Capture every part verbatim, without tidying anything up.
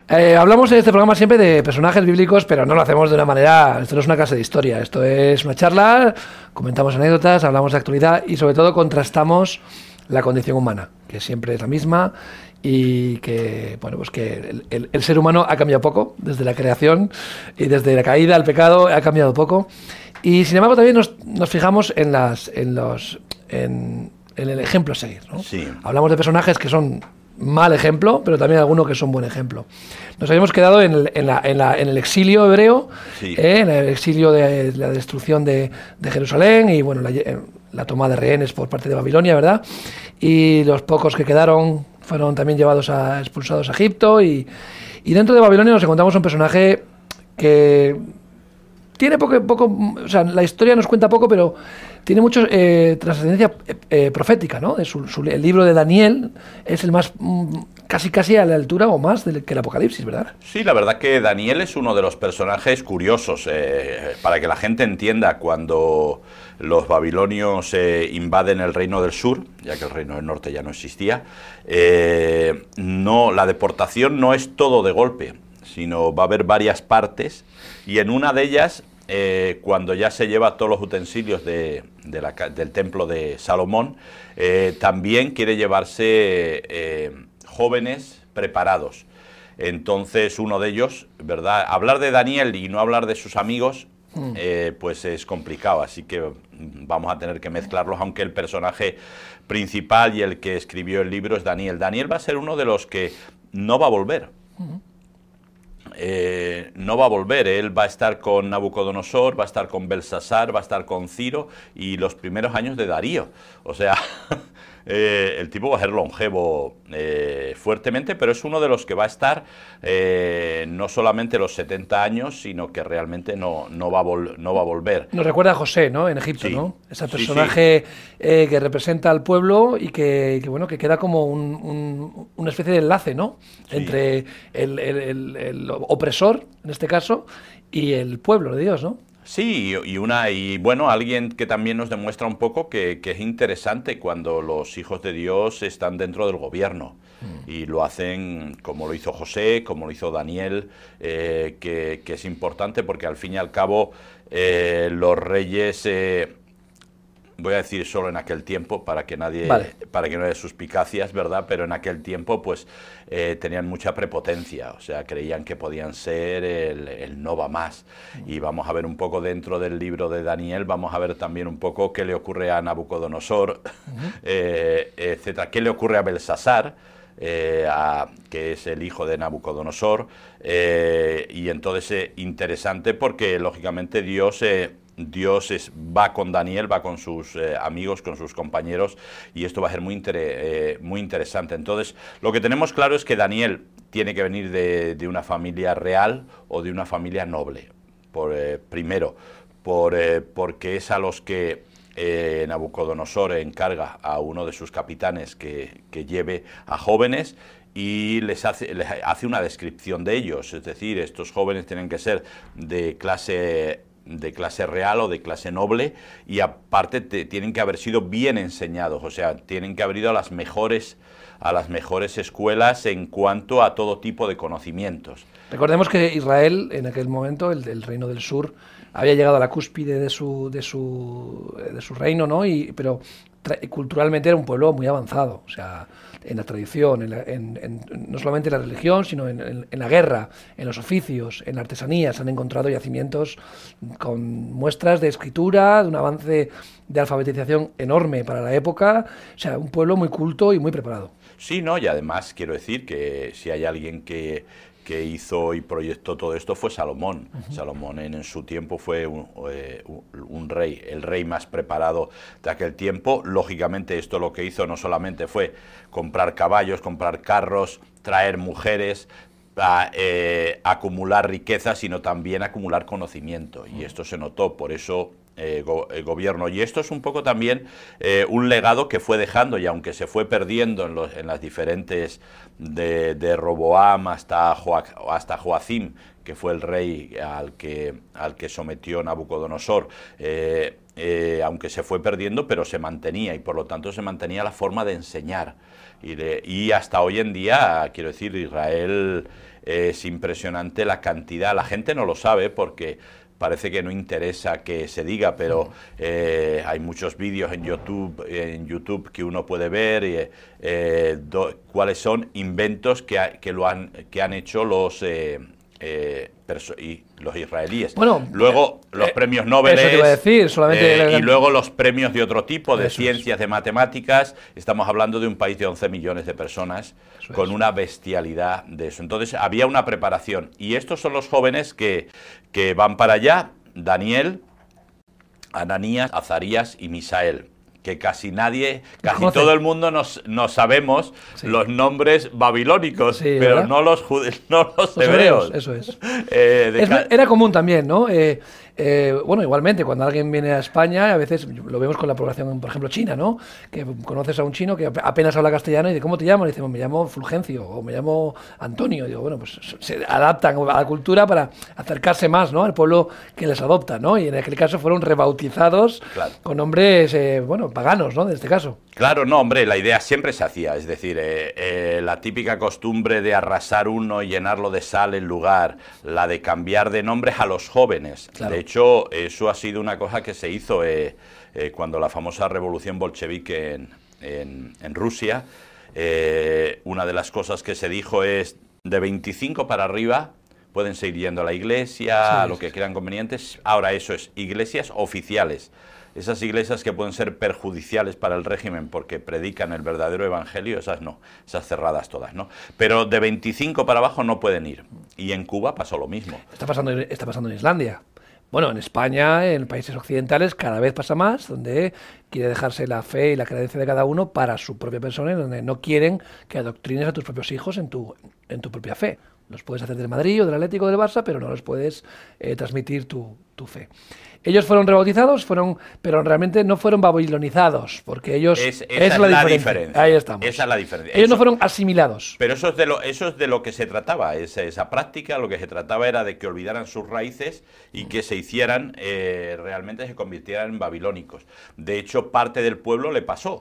Eh, hablamos en este programa siempre de personajes bíblicos, pero no lo hacemos de una manera... Esto no es una clase de historia, esto es una charla, comentamos anécdotas, hablamos de actualidad y sobre todo contrastamos la condición humana, que siempre es la misma y que, bueno, pues que el, el, el ser humano ha cambiado poco desde la creación y desde la caída al pecado ha cambiado poco. Y sin embargo también nos, nos fijamos en, las, en, los, en, en el ejemplo a seguir, ¿no? Sí. Hablamos de personajes que son mal ejemplo, pero también algunos que son buen ejemplo. Nos habíamos quedado en el, en la, en la, en el exilio hebreo, Sí. eh, en el exilio de la destrucción de, de Jerusalén y bueno, la, la toma de rehenes por parte de Babilonia, ¿verdad? Y los pocos que quedaron fueron también llevados a, expulsados a Egipto y, y dentro de Babilonia nos encontramos un personaje que tiene poco, poco, o sea, la historia nos cuenta poco, pero tiene mucha eh, trascendencia eh, profética, ¿no? De su, su, el libro de Daniel es el más, mm, casi casi a la altura o más del, que el Apocalipsis, ¿verdad? Sí, la verdad que Daniel es uno de los personajes curiosos, eh, para que la gente entienda cuando los babilonios eh, invaden el reino del sur, ya que el reino del norte ya no existía, eh, no, la deportación no es todo de golpe, sino va a haber varias partes y en una de ellas, eh, cuando ya se lleva todos los utensilios de, de la, del templo de Salomón, eh, también quiere llevarse eh, jóvenes preparados. Entonces uno de ellos, ¿verdad? Hablar de Daniel y no hablar de sus amigos, mm. eh, pues es complicado, así que vamos a tener que mezclarlos, aunque el personaje principal y el que escribió el libro es Daniel. Daniel va a ser uno de los que no va a volver. Mm. Eh, no va a volver, él va a estar con Nabucodonosor, va a estar con Belsasar, va a estar con Ciro y los primeros años de Darío. O sea, eh, el tipo va a ser longevo eh, fuertemente, pero es uno de los que va a estar eh, no solamente los setenta años, sino que realmente no, no, va, a vol no va a volver. Nos recuerda a José, ¿no? En Egipto, sí. ¿no? Ese personaje sí, sí. Eh, que representa al pueblo y que, que, bueno, que queda como un, un, una especie de enlace, ¿no? Sí. Entre el, el, el, el opresor, en este caso, y el pueblo de Dios, ¿no? Sí, y una y bueno, alguien que también nos demuestra un poco que, que es interesante cuando los hijos de Dios están dentro del gobierno mm. y lo hacen como lo hizo José, como lo hizo Daniel, eh, que, que es importante porque al fin y al cabo eh, los reyes, eh, voy a decir solo en aquel tiempo para que nadie, vale. para que no haya suspicacias, ¿verdad? Pero en aquel tiempo pues eh, tenían mucha prepotencia, o sea, creían que podían ser el, el no va más. Mm. Y vamos a ver un poco dentro del libro de Daniel, vamos a ver también un poco qué le ocurre a Nabucodonosor, uh-huh. eh, etcétera, qué le ocurre a Belsasar, eh, a, que es el hijo de Nabucodonosor, eh, y entonces eh, interesante porque lógicamente Dios... Eh, Dios es, va con Daniel, va con sus eh, amigos, con sus compañeros, y esto va a ser muy, inter eh, muy interesante. Entonces, lo que tenemos claro es que Daniel tiene que venir de, de una familia real o de una familia noble. Por, eh, primero, por, eh, porque es a los que eh, Nabucodonosor encarga a uno de sus capitanes que, que lleve a jóvenes, y les hace, les hace una descripción de ellos. Es decir, estos jóvenes tienen que ser de clase... de clase real o de clase noble, y aparte te, tienen que haber sido bien enseñados, o sea, tienen que haber ido a las mejores a las mejores escuelas en cuanto a todo tipo de conocimientos. Recordemos que Israel, en aquel momento, el, el reino del sur, había llegado a la cúspide de su, de su, de su reino, ¿no? Y, pero culturalmente era un pueblo muy avanzado, o sea, en la tradición, en la, en, en, no solamente en la religión, sino en, en, en la guerra, en los oficios, en la artesanía. Se han encontrado yacimientos con muestras de escritura, de un avance de alfabetización enorme para la época, o sea, un pueblo muy culto y muy preparado. Sí, no, y además quiero decir que si hay alguien que... que hizo y proyectó todo esto fue Salomón. Uh-huh. Salomón en, en su tiempo fue un, eh, un rey, el rey más preparado de aquel tiempo. Lógicamente esto lo que hizo no solamente fue comprar caballos, comprar carros, traer mujeres, a, eh, acumular riqueza, sino también acumular conocimiento. Uh-huh. Y esto se notó, por eso... Eh, go, el gobierno, y esto es un poco también eh, un legado que fue dejando, y aunque se fue perdiendo en, los, en las diferentes de, de Roboam hasta, Joa, hasta Joacim, que fue el rey al que, al que sometió Nabucodonosor, eh, eh, aunque se fue perdiendo, pero se mantenía, y por lo tanto se mantenía la forma de enseñar, y, de, y hasta hoy en día, quiero decir, Israel es impresionante la cantidad. La gente no lo sabe porque parece que no interesa que se diga, pero eh, hay muchos vídeos en YouTube, en YouTube que uno puede ver eh, eh, do, cuáles son inventos que, ha, que, lo han, que han hecho los... Eh, Eh, y los israelíes. Bueno, luego eh, los premios Nobel eso te iba a decir, solamente eh, y luego los premios de otro tipo, de eso ciencias, es. de matemáticas. Estamos hablando de un país de once millones de personas eso con es. una bestialidad de eso. Entonces había una preparación y estos son los jóvenes que, que van para allá: Daniel, Ananías, Azarías y Misael. Que casi nadie, casi ¿Conoce? todo el mundo nos, nos sabemos sí. los nombres babilónicos, sí, pero ¿verdad? no los, no los, los hebreos. hebreos. Eso es. eh, es era común también, ¿no? Eh, eh, bueno, igualmente, cuando alguien viene a España, a veces lo vemos con la población, por ejemplo, china, ¿no? Que conoces a un chino que apenas habla castellano y dice, ¿cómo te llamas? Y dice, me llamo Fulgencio o me llamo Antonio. Y digo, bueno, pues se adaptan a la cultura para acercarse más, ¿no? Al pueblo que les adopta, ¿no? Y en aquel caso fueron rebautizados claro. con nombres, eh, bueno, paganos, ¿no? En este caso. Claro, no, hombre, la idea siempre se hacía, es decir, eh, eh, la típica costumbre de arrasar uno y llenarlo de sal en lugar, la de cambiar de nombres a los jóvenes. Claro. De hecho, eso ha sido una cosa que se hizo eh, eh, cuando la famosa revolución bolchevique en, en, en Rusia. Eh, una de las cosas que se dijo es, de veinticinco para arriba pueden seguir yendo a la iglesia, sí, a lo que crean convenientes. Ahora eso es, iglesias oficiales. Esas iglesias que pueden ser perjudiciales para el régimen porque predican el verdadero evangelio, esas no, esas cerradas todas, ¿no? Pero de veinticinco para abajo no pueden ir. Y en Cuba pasó lo mismo. Está pasando, está pasando en Islandia. Bueno, en España, en países occidentales, cada vez pasa más, donde quiere dejarse la fe y la creencia de cada uno para su propia persona, y donde no quieren que adoctrines a tus propios hijos en tu, en tu propia fe. Los puedes hacer del Madrid o del Atlético o del Barça, pero no los puedes eh, transmitir tu, tu fe. Ellos fueron rebautizados, fueron, pero realmente no fueron babilonizados, porque ellos... Es, esa es, es la, la diferencia. diferencia. Ahí estamos. Esa es la diferencia. Ellos eso, no fueron asimilados. Pero eso es de lo, eso es de lo que se trataba, esa, esa práctica, lo que se trataba era de que olvidaran sus raíces y que se hicieran, eh, realmente se convirtieran en babilónicos. De hecho, parte del pueblo le pasó.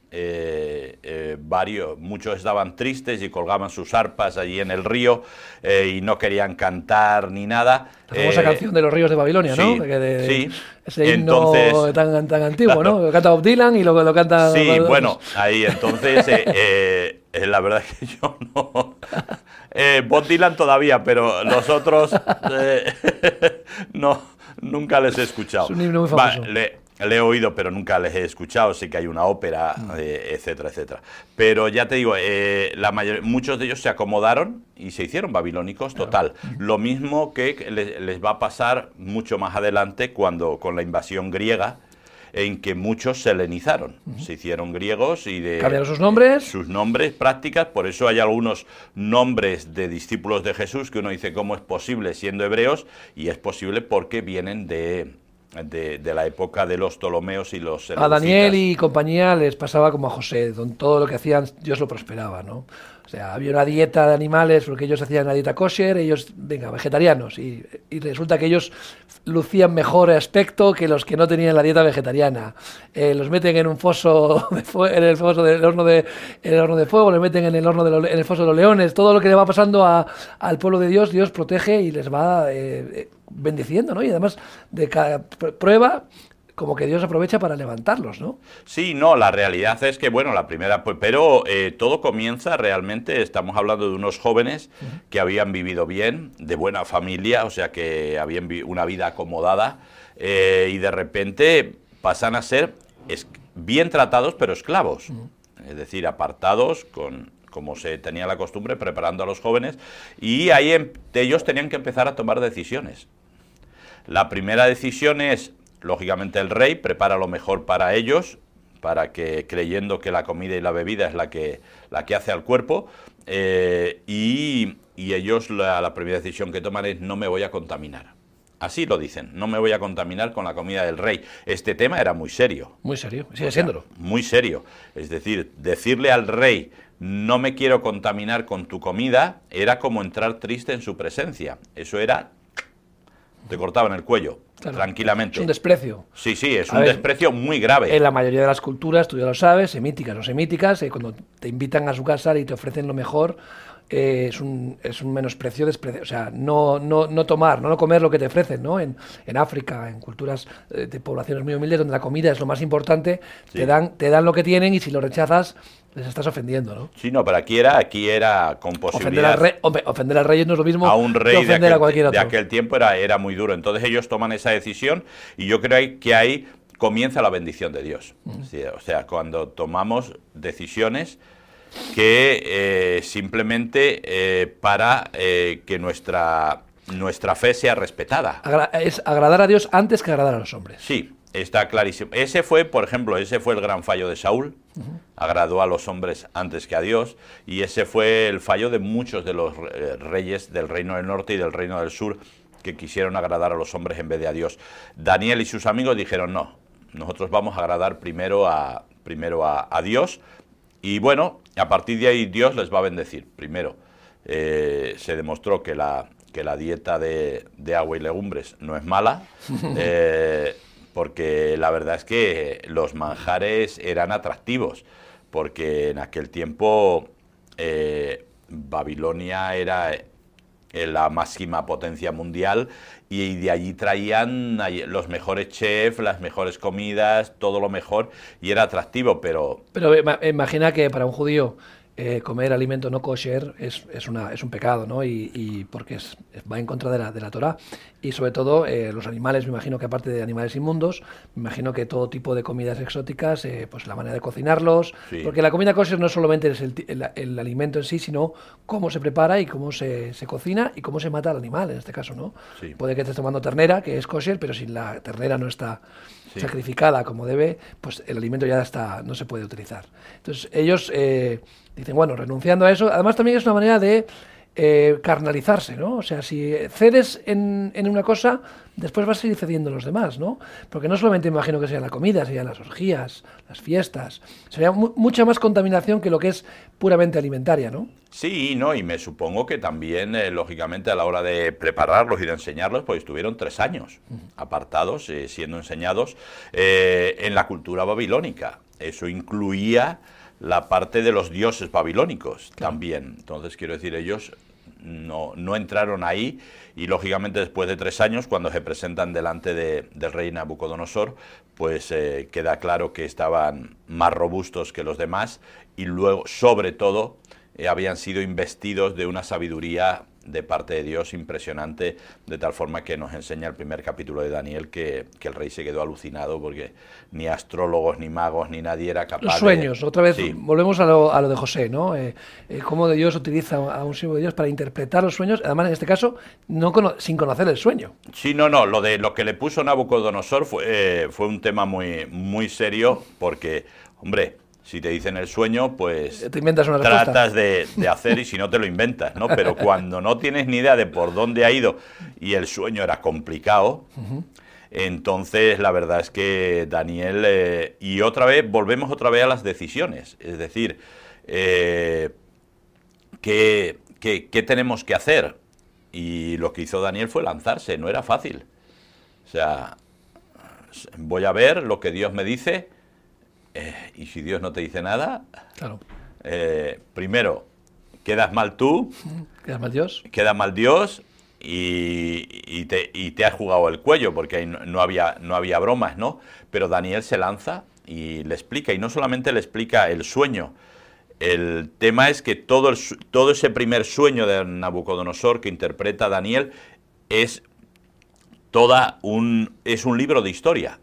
Eh, eh, varios, muchos estaban tristes y colgaban sus arpas allí en el río eh, y no querían cantar ni nada. La famosa eh, canción de los ríos de Babilonia, sí, ¿no? De, de, sí. Ese himno entonces, tan, tan antiguo, claro. ¿no? Lo canta Bob Dylan y lo, lo canta... Sí, los... bueno, ahí entonces, eh, eh, la verdad es que yo no... Eh, Bob Dylan todavía, pero los otros eh, no, nunca les he escuchado. Es un himno muy famoso. Va, le, Le he oído, pero nunca les he escuchado. Sí que hay una ópera, eh, etcétera, etcétera. Pero ya te digo, eh, la mayor, muchos de ellos se acomodaron y se hicieron babilónicos total. Claro. Lo mismo que les, les va a pasar mucho más adelante cuando con la invasión griega, en que muchos se helenizaron, uh-huh. se hicieron griegos y de... ¿Cambiaron sus nombres? Sus nombres, prácticas, por eso hay algunos nombres de discípulos de Jesús que uno dice, ¿cómo es posible siendo hebreos? Y es posible porque vienen de... De, de la época de los Ptolomeos y los seleucitas. A Daniel y compañía les pasaba como a José, donde todo lo que hacían Dios lo prosperaba, ¿no? O sea, había una dieta de animales porque ellos hacían una dieta kosher, ellos, venga, vegetarianos, y, y resulta que ellos lucían mejor aspecto que los que no tenían la dieta vegetariana. Eh, los meten en un foso, de fue en el foso del horno de, en el horno de fuego, los meten en el horno de lo, en el foso de los leones, todo lo que le va pasando a, al pueblo de Dios, Dios protege y les va eh, bendiciendo, ¿no? Y además de cada prueba, como que Dios aprovecha para levantarlos, ¿no? Sí, no, la realidad es que, bueno, la primera, pues, pero eh, todo comienza realmente, estamos hablando de unos jóvenes uh-huh. que habían vivido bien, de buena familia, o sea, que habían vi una vida acomodada, eh, y de repente pasan a ser es bien tratados, pero esclavos, uh-huh. es decir, apartados con... como se tenía la costumbre, preparando a los jóvenes, y ahí em ellos tenían que empezar a tomar decisiones. La primera decisión es, lógicamente, el rey prepara lo mejor para ellos, para que, creyendo que la comida y la bebida es la que, la que hace al cuerpo, eh, y, y ellos la, la primera decisión que toman es, no me voy a contaminar. Así lo dicen, no me voy a contaminar con la comida del rey. Este tema era muy serio. Muy serio, sigue siéndolo. Muy serio. Es decir, decirle al rey, no me quiero contaminar con tu comida, era como entrar triste en su presencia. Eso era... te cortaban el cuello, claro, tranquilamente. Es un desprecio. Sí, sí, es a un ver, desprecio muy grave. En la mayoría de las culturas, tú ya lo sabes, semíticas o semíticas, eh, cuando te invitan a su casa y te ofrecen lo mejor, eh, es, un, es un menosprecio, despre- o sea, no, no, no tomar, no comer lo que te ofrecen, ¿no? En, en África, en culturas eh, de poblaciones muy humildes, donde la comida es lo más importante, Sí. te dan, te dan lo que tienen y si lo rechazas, les estás ofendiendo, ¿no? Sí, no, pero aquí era, aquí era con Ofender al, posibilidad. rey, hombre, ofender al rey no es lo mismo A un que rey de ofender aquel, a cualquier de otro. aquel tiempo era, era muy duro. Entonces ellos toman esa decisión y yo creo que ahí comienza la bendición de Dios. Mm. Sí, o sea, cuando tomamos decisiones que eh, simplemente eh, para eh, que nuestra, nuestra fe sea respetada. Agra- es agradar a Dios antes que agradar a los hombres. Sí, está clarísimo. Ese fue, por ejemplo, ese fue el gran fallo de Saúl. Uh-huh. Agradó a los hombres antes que a Dios. Y ese fue el fallo de muchos de los eh, reyes del reino del norte y del reino del sur, que quisieron agradar a los hombres en vez de a Dios. Daniel y sus amigos dijeron, no, nosotros vamos a agradar primero a, primero a, a Dios. Y bueno, a partir de ahí Dios les va a bendecir. Primero, eh, se demostró que la, que la dieta de, de agua y legumbres no es mala. Eh, porque la verdad es que los manjares eran atractivos, porque en aquel tiempo eh, Babilonia era la máxima potencia mundial y de allí traían los mejores chefs, las mejores comidas, todo lo mejor, y era atractivo, pero... Pero imagina que para un judío eh, comer alimento no kosher es, es, una, es un pecado, ¿no? Y, y porque es, va en contra de la, de la Torá. Y sobre todo eh, los animales, me imagino que aparte de animales inmundos, me imagino que todo tipo de comidas exóticas, eh, pues la manera de cocinarlos, Sí. porque la comida kosher no solamente es el, el, el alimento en sí, sino cómo se prepara y cómo se, se cocina y cómo se mata al animal, en este caso, ¿no? Sí. Puede que estés tomando ternera, que es kosher, pero si la ternera no está Sí. sacrificada como debe, pues el alimento ya está, no se puede utilizar. Entonces ellos eh, dicen, bueno, renunciando a eso, además también es una manera de eh, carnalizarse, ¿no? O sea, si cedes en, en una cosa, después vas a seguir cediendo en los demás, ¿no? Porque no solamente me imagino que sea la comida, serían las orgías, las fiestas, sería mu mucha más contaminación que lo que es puramente alimentaria, ¿no? Sí, no, y me supongo que también, eh, lógicamente, a la hora de prepararlos y de enseñarlos, pues estuvieron tres años uh-huh. apartados, eh, siendo enseñados eh, en la cultura babilónica. Eso incluía la parte de los dioses babilónicos claro. también. Entonces, quiero decir, ellos no, no entraron ahí y, lógicamente, después de tres años, cuando se presentan delante de, del rey Nabucodonosor, pues eh, queda claro que estaban más robustos que los demás y luego, sobre todo, eh, habían sido investidos de una sabiduría de parte de Dios impresionante, de tal forma que nos enseña el primer capítulo de Daniel que, que el rey se quedó alucinado porque ni astrólogos, ni magos, ni nadie era capaz de... Los sueños, de... otra vez sí. volvemos a lo, a lo de José, ¿no? Eh, eh, cómo Dios utiliza a un siervo de Dios para interpretar los sueños, además en este caso no cono sin conocer el sueño. Sí, no, no, lo de lo que le puso Nabucodonosor fue, eh, fue un tema muy, muy serio porque, hombre... Si te dicen el sueño, pues te inventas una tratas de, de hacer y si no te lo inventas, ¿no? Pero cuando no tienes ni idea de por dónde ha ido y el sueño era complicado, uh-huh. entonces la verdad es que Daniel... Eh, y otra vez, volvemos otra vez a las decisiones. Es decir, eh, ¿qué, qué, ¿qué tenemos que hacer? Y lo que hizo Daniel fue lanzarse, no era fácil. O sea, voy a ver lo que Dios me dice... Eh, y si Dios no te dice nada, claro. eh, primero, quedas mal tú, quedas mal Dios, queda mal Dios y, y, te, y te has jugado el cuello, porque ahí no, no, había, no había bromas, ¿no? Pero Daniel se lanza y le explica, y no solamente le explica el sueño, el tema es que todo, el, todo ese primer sueño de Nabucodonosor que interpreta Daniel es, toda un, es un libro de historia.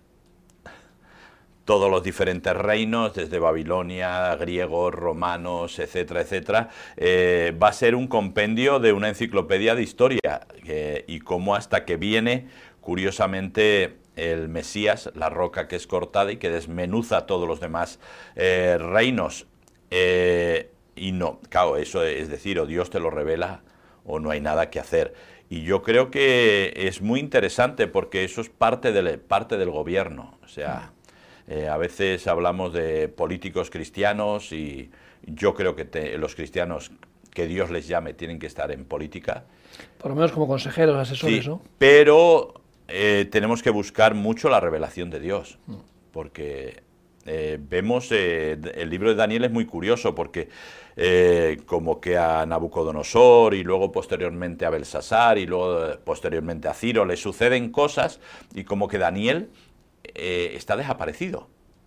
Todos los diferentes reinos, desde Babilonia, griegos, romanos, etcétera, etcétera, eh, va a ser un compendio de una enciclopedia de historia, eh, y cómo hasta que viene, curiosamente, el Mesías, la roca que es cortada y que desmenuza todos los demás eh, reinos. Eh, y no, claro, eso es decir, o Dios te lo revela o no hay nada que hacer. Y yo creo que es muy interesante porque eso es parte del, parte del gobierno, o sea... Eh, a veces hablamos de políticos cristianos y yo creo que te, los cristianos, que Dios les llame, tienen que estar en política. Por lo menos como consejeros, asesores, sí, ¿no? Pero eh, tenemos que buscar mucho la revelación de Dios, porque eh, vemos, eh, el libro de Daniel es muy curioso porque eh, como que a Nabucodonosor y luego posteriormente a Belsasar y luego eh, posteriormente a Ciro le suceden cosas y como que Daniel eh, está desaparecido.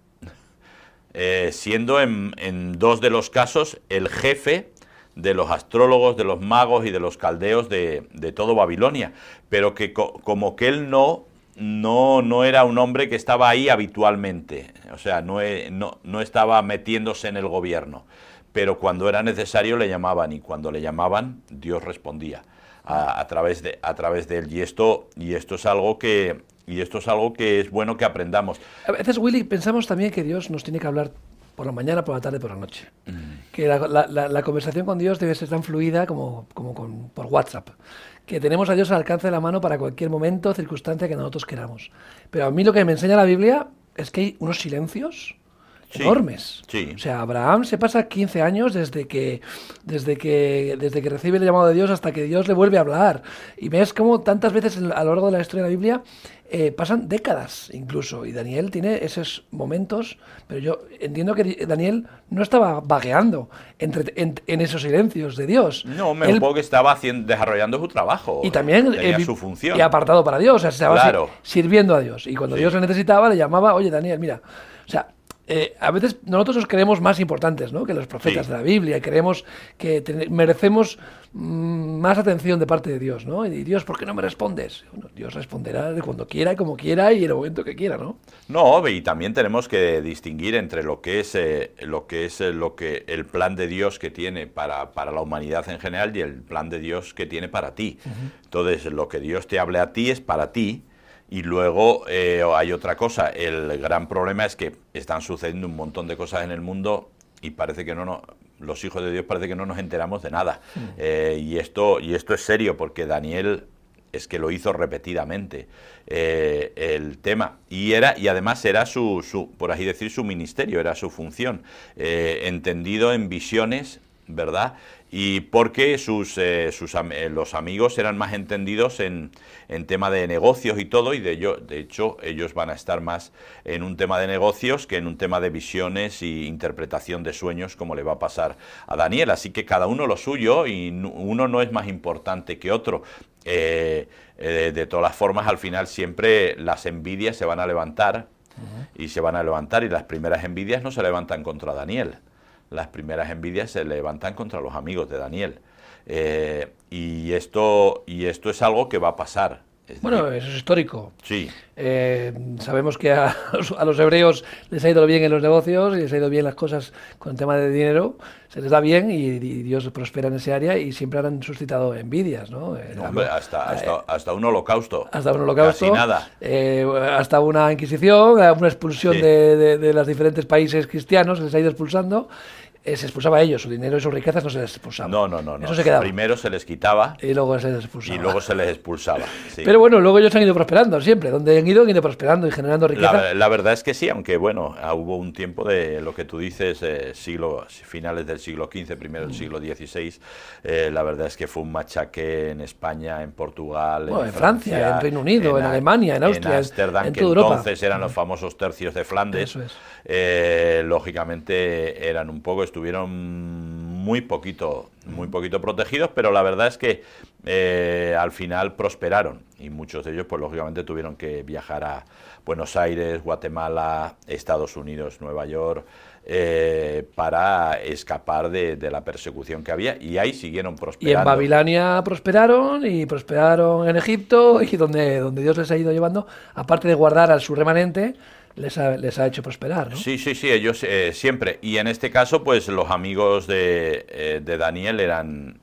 Eh, siendo en, en dos de los casos el jefe de los astrólogos, de los magos y de los caldeos de, de todo Babilonia, pero que co como que él no, no, no era un hombre que estaba ahí habitualmente, o sea, no, no, no estaba metiéndose en el gobierno, pero cuando era necesario le llamaban y cuando le llamaban Dios respondía a, a, través, de, a través de él y esto, y esto es algo que... Y esto es algo que es bueno que aprendamos. A veces, Willy, pensamos también que Dios nos tiene que hablar por la mañana, por la tarde, por la noche. Mm. Que la, la, la, la conversación con Dios debe ser tan fluida como, como con, por WhatsApp. Que tenemos a Dios al alcance de la mano para cualquier momento, circunstancia que nosotros queramos. Pero a mí lo que me enseña la Biblia es que hay unos silencios sí, enormes. Sí. O sea, Abraham se pasa quince años desde que, desde, que, desde que recibe el llamado de Dios hasta que Dios le vuelve a hablar. Y ves cómo tantas veces a lo largo de la historia de la Biblia eh, pasan décadas incluso. Y Daniel tiene esos momentos, pero yo entiendo que Daniel no estaba vagueando entre, en, en esos silencios de Dios. No, me Él, un poco que estaba haciendo, desarrollando su trabajo. Y también tenía eh, su función. Y apartado para Dios. O sea, estaba claro. sirviendo a Dios. Y cuando sí. Dios le necesitaba, le llamaba, oye, Daniel, mira, o sea... Eh, a veces nosotros nos creemos más importantes, ¿no?, que los profetas sí. de la Biblia y creemos que te, merecemos mmm, más atención de parte de Dios, ¿no? Y Dios, ¿por qué no me respondes? Bueno, Dios responderá de cuando quiera, como quiera y en el momento que quiera, ¿no? No, y también tenemos que distinguir entre lo que es eh, lo que es eh, lo que el plan de Dios que tiene para, para la humanidad en general y el plan de Dios que tiene para ti. Uh-huh. Entonces, lo que Dios te hable a ti es para ti. Y luego eh, hay otra cosa, el gran problema es que están sucediendo un montón de cosas en el mundo y parece que no nos, los hijos de Dios parece que no nos enteramos de nada. Mm. Eh, y, esto, y esto es serio porque Daniel es que lo hizo repetidamente, eh, el tema. Y, era, y además era su, su, por así decir, su ministerio, era su función, eh, entendido en visiones, ¿verdad? Y porque sus, eh, sus eh, los amigos eran más entendidos en, en tema de negocios y todo, y de, ello, de hecho ellos van a estar más en un tema de negocios que en un tema de visiones y interpretación de sueños, como le va a pasar a Daniel. Así que cada uno lo suyo y uno no es más importante que otro. Eh, eh, de todas las formas, al final siempre las envidias se van a levantar uh-huh. y se van a levantar, y las primeras envidias no se levantan contra Daniel. Las primeras envidias se levantan contra los amigos de Daniel. Eh, y, esto, y esto es algo que va a pasar. Es bueno, decir, eso es histórico. Sí. Eh, sabemos que a los, a los hebreos les ha ido bien en los negocios y les ha ido bien las cosas con el tema de dinero. Se les da bien y, y Dios prospera en ese área y siempre han suscitado envidias, ¿no? Eh, no hombre, hasta, hasta, eh, hasta un holocausto. Hasta un holocausto. Casi nada. Eh, hasta una inquisición, una expulsión sí. de, de, de los diferentes países cristianos, se les ha ido expulsando. Eh, se expulsaba a ellos, su dinero y sus riquezas no se les expulsaba. No, no, no. Eso no. se quedaba. Primero se les quitaba y luego se les expulsaba. Y luego se les expulsaba. Sí. Pero bueno, luego ellos han ido prosperando siempre. Donde han ido, han ido prosperando y generando riqueza. La, la verdad es que sí, aunque bueno, hubo un tiempo de lo que tú dices, eh, siglo, finales del siglo quince, primero del siglo dieciséis. Eh, la verdad es que fue un machaque en España, en Portugal, bueno, en, en Francia, Francia, en Reino Unido, en, en Alemania, en Austria, en Ámsterdam, en que toda Europa. Entonces eran los famosos tercios de Flandes. Eso es. Eh, lógicamente eran un poco, estuvieron muy poquito, muy poquito protegidos, pero la verdad es que eh, al final prosperaron y muchos de ellos, pues lógicamente tuvieron que viajar a Buenos Aires, Guatemala, Estados Unidos, Nueva York, eh, para escapar de, de la persecución que había, y ahí siguieron prosperando. Y en Babilonia prosperaron y prosperaron en Egipto, y donde, donde Dios les ha ido llevando, aparte de guardar a su remanente, les ha, les ha hecho prosperar, ¿no? Sí, sí, sí, ellos eh, siempre. Y en este caso, pues los amigos de, eh, de Daniel eran,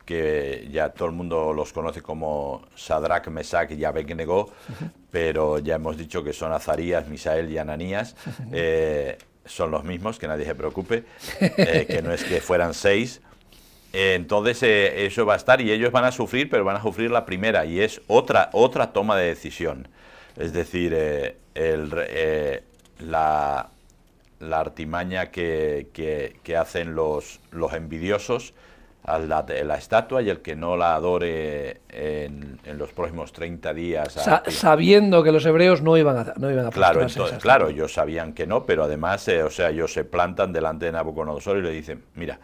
que ya todo el mundo los conoce como Sadrach, Mesach y Abednego, uh-huh. pero ya hemos dicho que son Azarías, Misael y Ananías. Uh-huh. eh, son los mismos, que nadie se preocupe, eh, que no es que fueran seis. Eh, entonces eh, eso va a estar, y ellos van a sufrir, pero van a sufrir la primera, y es otra, otra toma de decisión. Es decir, eh, el, eh, la, la artimaña que, que, que hacen los, los envidiosos a la, la estatua, y el que no la adore en, en los próximos treinta días. Sa sabiendo que los hebreos no iban a, no iban a claro, entonces, claro, ellos sabían que no, pero además, eh, o sea, ellos se plantan delante de Nabucodonosor y le dicen, mira,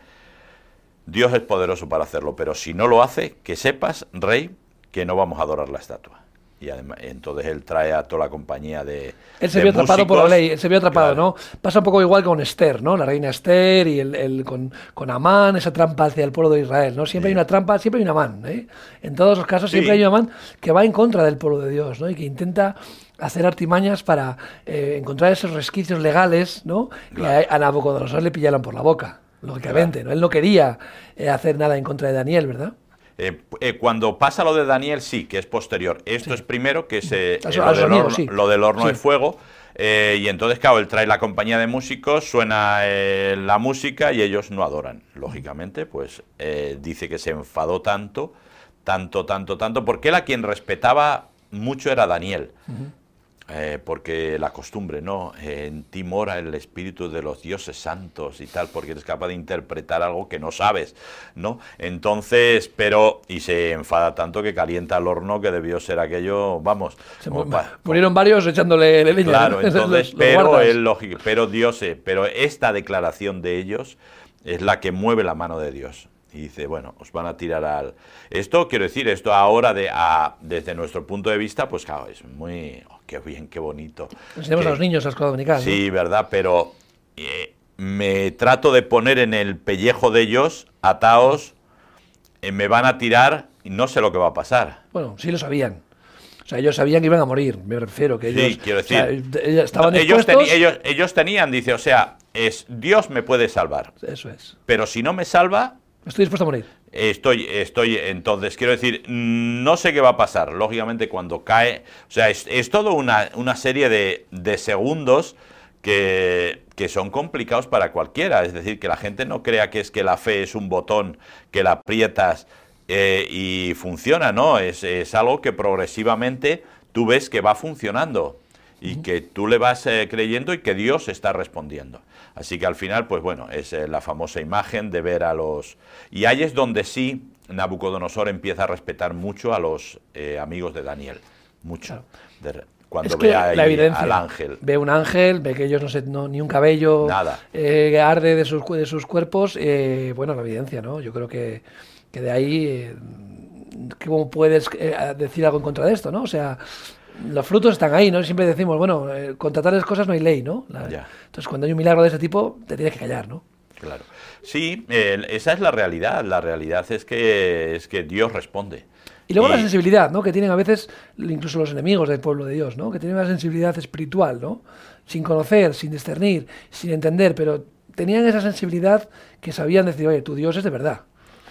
Dios es poderoso para hacerlo, pero si no lo hace, que sepas, rey, que no vamos a adorar la estatua. Y además, entonces él trae a toda la compañía de Él se de vio atrapado músicos. por la ley, él se vio atrapado, Claro. ¿no? Pasa un poco igual con Esther, ¿no? La reina Esther y el, el con, con Amán, esa trampa hacia el pueblo de Israel, ¿no? Siempre Sí. hay una trampa, siempre hay un Amán, ¿eh? En todos los casos siempre Sí. hay un Amán que va en contra del pueblo de Dios, ¿no? Y que intenta hacer artimañas para eh, encontrar esos resquicios legales, ¿no? Claro. Y a, a Nabucodonosor le pillaron por la boca, lógicamente, Claro. ¿no? Él no quería eh, hacer nada en contra de Daniel, ¿verdad? Eh, eh, cuando pasa lo de Daniel, sí, que es posterior. Esto Sí. es primero, que es eh, A eh, su- a lo, su del amigo, horno, sí. lo del horno Sí. de fuego. eh, y entonces, claro, él trae la compañía de músicos, suena eh, la música y ellos no adoran. Lógicamente, pues eh, dice que se enfadó tanto, tanto, tanto, tanto, porque él a quien respetaba mucho era Daniel. Eh, porque la costumbre, ¿no? Eh, en ti mora el espíritu de los dioses santos y tal, porque eres capaz de interpretar algo que no sabes, ¿no? Entonces, pero, y se enfada tanto que calienta el horno, que debió ser aquello, vamos. Se como mu- pa- murieron varios echándole leña, Claro, ¿no? entonces, Los- los pero, guardas. es lógico, pero Dios, eh, pero esta declaración de ellos es la que mueve la mano de Dios. Y dice, bueno, os van a tirar al... Esto, quiero decir, esto ahora, de, a, desde nuestro punto de vista, pues claro, es muy... Oh, qué bien, qué bonito. Enseñamos Que- a los niños a la escuela dominical, ¿no? Sí, verdad, pero eh, me trato de poner en el pellejo de ellos, ataos, eh, me van a tirar y no sé lo que va a pasar. Bueno, sí lo sabían. O sea, ellos sabían que iban a morir, me refiero. Que Sí, ellos, quiero o sea, decir, ellos estaban No, ellos, dispuestos. teni- ellos, ellos tenían, dice, o sea, es Dios me puede salvar, Eso es. pero si no me salva, Estoy dispuesto a morir. estoy, estoy, entonces, quiero decir, no sé qué va a pasar. Lógicamente, cuando cae, o sea, es, es todo una, una serie de, de segundos que, que son complicados para cualquiera. Es decir, que la gente no crea que es que la fe es un botón que la aprietas eh, y funciona, ¿no? Es, es algo que progresivamente tú ves que va funcionando y que tú le vas eh, creyendo y que Dios está respondiendo. Así que al final, pues bueno, es eh, la famosa imagen de ver a los... Y ahí es donde sí Nabucodonosor empieza a respetar mucho a los eh, amigos de Daniel. Mucho. De- cuando Es que ve ahí la evidencia. al ángel. Ve un ángel, ve que ellos no sé, no, ni un cabello Nada. eh, arde de sus, cu- de sus cuerpos. Eh, bueno, la evidencia, ¿no? Yo creo que, que de ahí. Eh, ¿cómo puedes eh, decir algo en contra de esto, no? O sea, los frutos están ahí, ¿no? Siempre decimos, bueno, eh, contra tales cosas no hay ley, ¿no? La- Ya. entonces, cuando hay un milagro de ese tipo, te tienes que callar, ¿no? Claro. Sí, eh, esa es la realidad. La realidad es que, es que Dios responde. Y luego Y- la sensibilidad, ¿no? Que tienen a veces incluso los enemigos del pueblo de Dios, ¿no? Que tienen una sensibilidad espiritual, ¿no? Sin conocer, sin discernir, sin entender, pero tenían esa sensibilidad que sabían decir, oye, tu Dios es de verdad.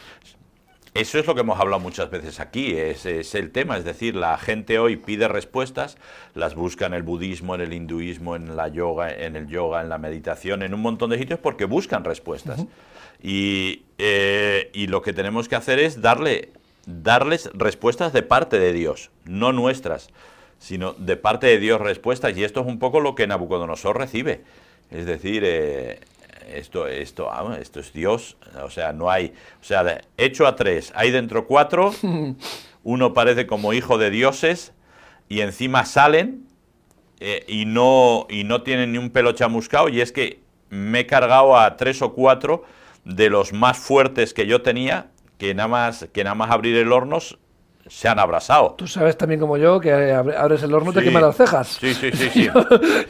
Eso es lo que hemos hablado muchas veces aquí, es, es el tema, es decir, la gente hoy pide respuestas, las busca en el budismo, en el hinduismo, en la yoga, en el yoga, en la meditación, en un montón de sitios porque buscan respuestas. Uh-huh. y, eh, y lo que tenemos que hacer es darle, darles respuestas de parte de Dios, no nuestras, sino de parte de Dios respuestas, y esto es un poco lo que Nabucodonosor recibe, es decir... Eh, Esto, esto, esto es Dios, o sea, no hay, o sea, de, hecho a tres, hay dentro cuatro, uno parece como hijo de dioses y encima salen eh, y, no, y no tienen ni un pelo chamuscado, y es que me he cargado a tres o cuatro de los más fuertes que yo tenía, que nada más, que nada más abrir el horno se han abrasado. Tú sabes también como yo que abres el horno y sí. te queman las cejas. Sí, sí, sí, sí.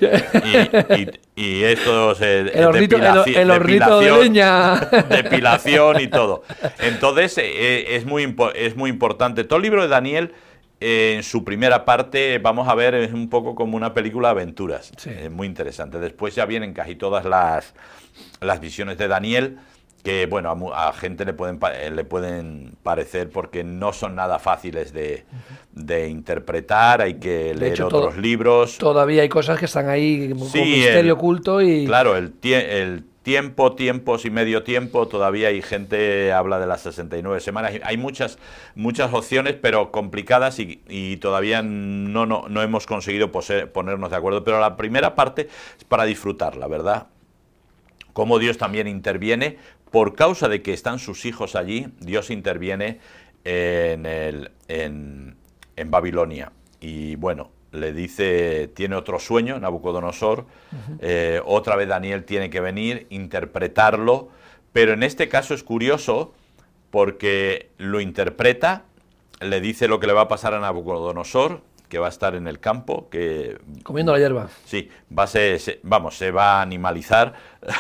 y, y, y esto es eh, el hornito, el, el hornito de leña. Depilación y todo. Entonces eh, es, muy es muy importante. Todo el libro de Daniel, eh, en su primera parte, vamos a ver, es un poco como una película de aventuras. Sí. Es muy interesante. Después ya vienen casi todas las, las visiones de Daniel, que bueno, a, a gente le pueden, le pueden parecer porque no son nada fáciles de, de interpretar, hay que leer hecho, otros todo, libros. Todavía hay cosas que están ahí como sí, misterio el, oculto y... Claro, el, tie, el tiempo, tiempos y medio tiempo, todavía hay gente, habla de las sesenta y nueve semanas, hay muchas, muchas opciones, pero complicadas y, y todavía no, no, no hemos conseguido poser, ponernos de acuerdo, pero la primera parte es para disfrutarla, ¿verdad? cómo Dios también interviene. Por causa de que están sus hijos allí, Dios interviene en, el, en, en Babilonia. Y bueno, le dice, tiene otro sueño, Nabucodonosor, uh-huh. eh, otra vez Daniel tiene que venir, interpretarlo, pero en este caso es curioso porque lo interpreta, le dice lo que le va a pasar a Nabucodonosor, que va a estar en el campo, que... comiendo la hierba. Sí, va a ser, se, vamos, se va a animalizar,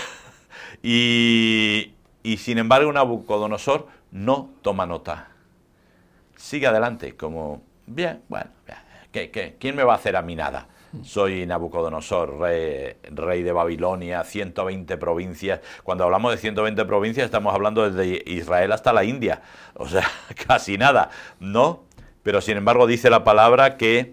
y, y sin embargo Nabucodonosor no toma nota. Sigue adelante, como, bien, bueno, bien. ¿Qué, qué? ¿Quién me va a hacer a mí nada? Soy Nabucodonosor, rey, rey de Babilonia, ciento veinte provincias. Cuando hablamos de ciento veinte provincias estamos hablando desde Israel hasta la India, o sea, casi nada, ¿no? Pero sin embargo dice la palabra que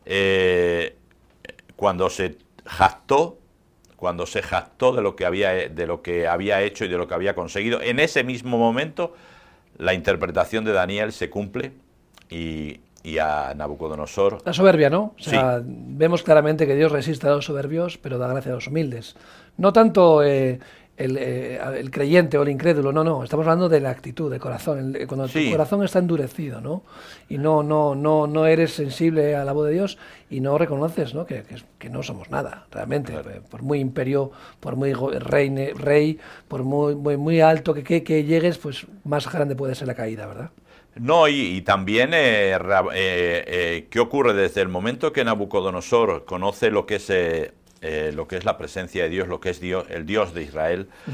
eh, cuando se jactó, cuando se jactó de lo que había, de lo que había hecho y de lo que había conseguido, en ese mismo momento la interpretación de Daniel se cumple y... y a Nabucodonosor... La soberbia, ¿no? O sea, sí. Vemos claramente que Dios resiste a los soberbios, pero da gracia a los humildes. No tanto eh, el, eh, el creyente o el incrédulo, no, no. Estamos hablando de la actitud, del corazón. El, cuando sí. tu corazón está endurecido, ¿no? Y no, no, no, no eres sensible a la voz de Dios y no reconoces, ¿no? Que, que, que no somos nada, realmente. Claro. Por muy imperio, por muy rey, rey por muy, muy, muy alto que, que, que llegues, pues más grande puede ser la caída, ¿verdad? No, y, y también, eh, eh, eh, ¿qué ocurre? Desde el momento que Nabucodonosor conoce lo que es, eh, eh, lo que es la presencia de Dios, lo que es Dios, el Dios de Israel, uh-huh.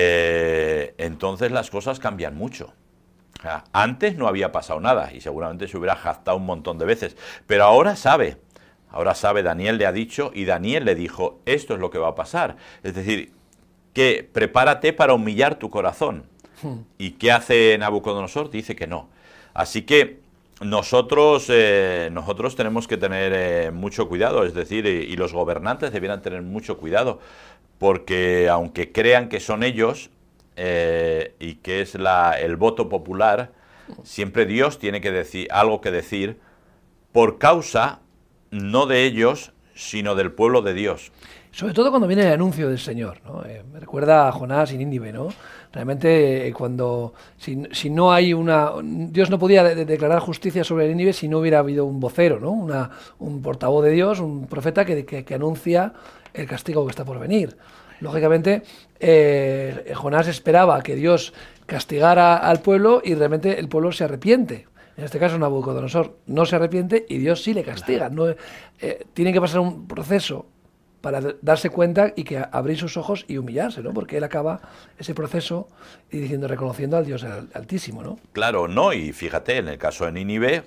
eh, entonces las cosas cambian mucho. O sea, antes no había pasado nada y seguramente se hubiera jactado un montón de veces, pero ahora sabe, ahora sabe, Daniel le ha dicho y Daniel le dijo, esto es lo que va a pasar. Es decir, que prepárate para humillar tu corazón. Uh-huh. ¿Y qué hace Nabucodonosor? Dice que no. Así que nosotros, eh, nosotros tenemos que tener eh, mucho cuidado, es decir, y, y los gobernantes debieran tener mucho cuidado, porque aunque crean que son ellos eh, y que es la, el voto popular, siempre Dios tiene que decir, algo que decir por causa no de ellos, sino del pueblo de Dios. Sobre todo cuando viene el anuncio del Señor, ¿no? Eh, me recuerda a Jonás y Nínive, ¿no? Realmente eh, cuando, si, si no hay una... Dios no podía de, de declarar justicia sobre Nínive si no hubiera habido un vocero, ¿no? Una, un portavoz de Dios, un profeta que, que, que anuncia el castigo que está por venir. Lógicamente, eh, Jonás esperaba que Dios castigara al pueblo y realmente el pueblo se arrepiente. En este caso Nabucodonosor no se arrepiente y Dios sí le castiga. No, eh, tiene que pasar un proceso para darse cuenta y que abrir sus ojos y humillarse, ¿no? Porque él acaba ese proceso y diciendo, reconociendo al Dios Altísimo, ¿no? Claro, no, y fíjate, en el caso de Nínive,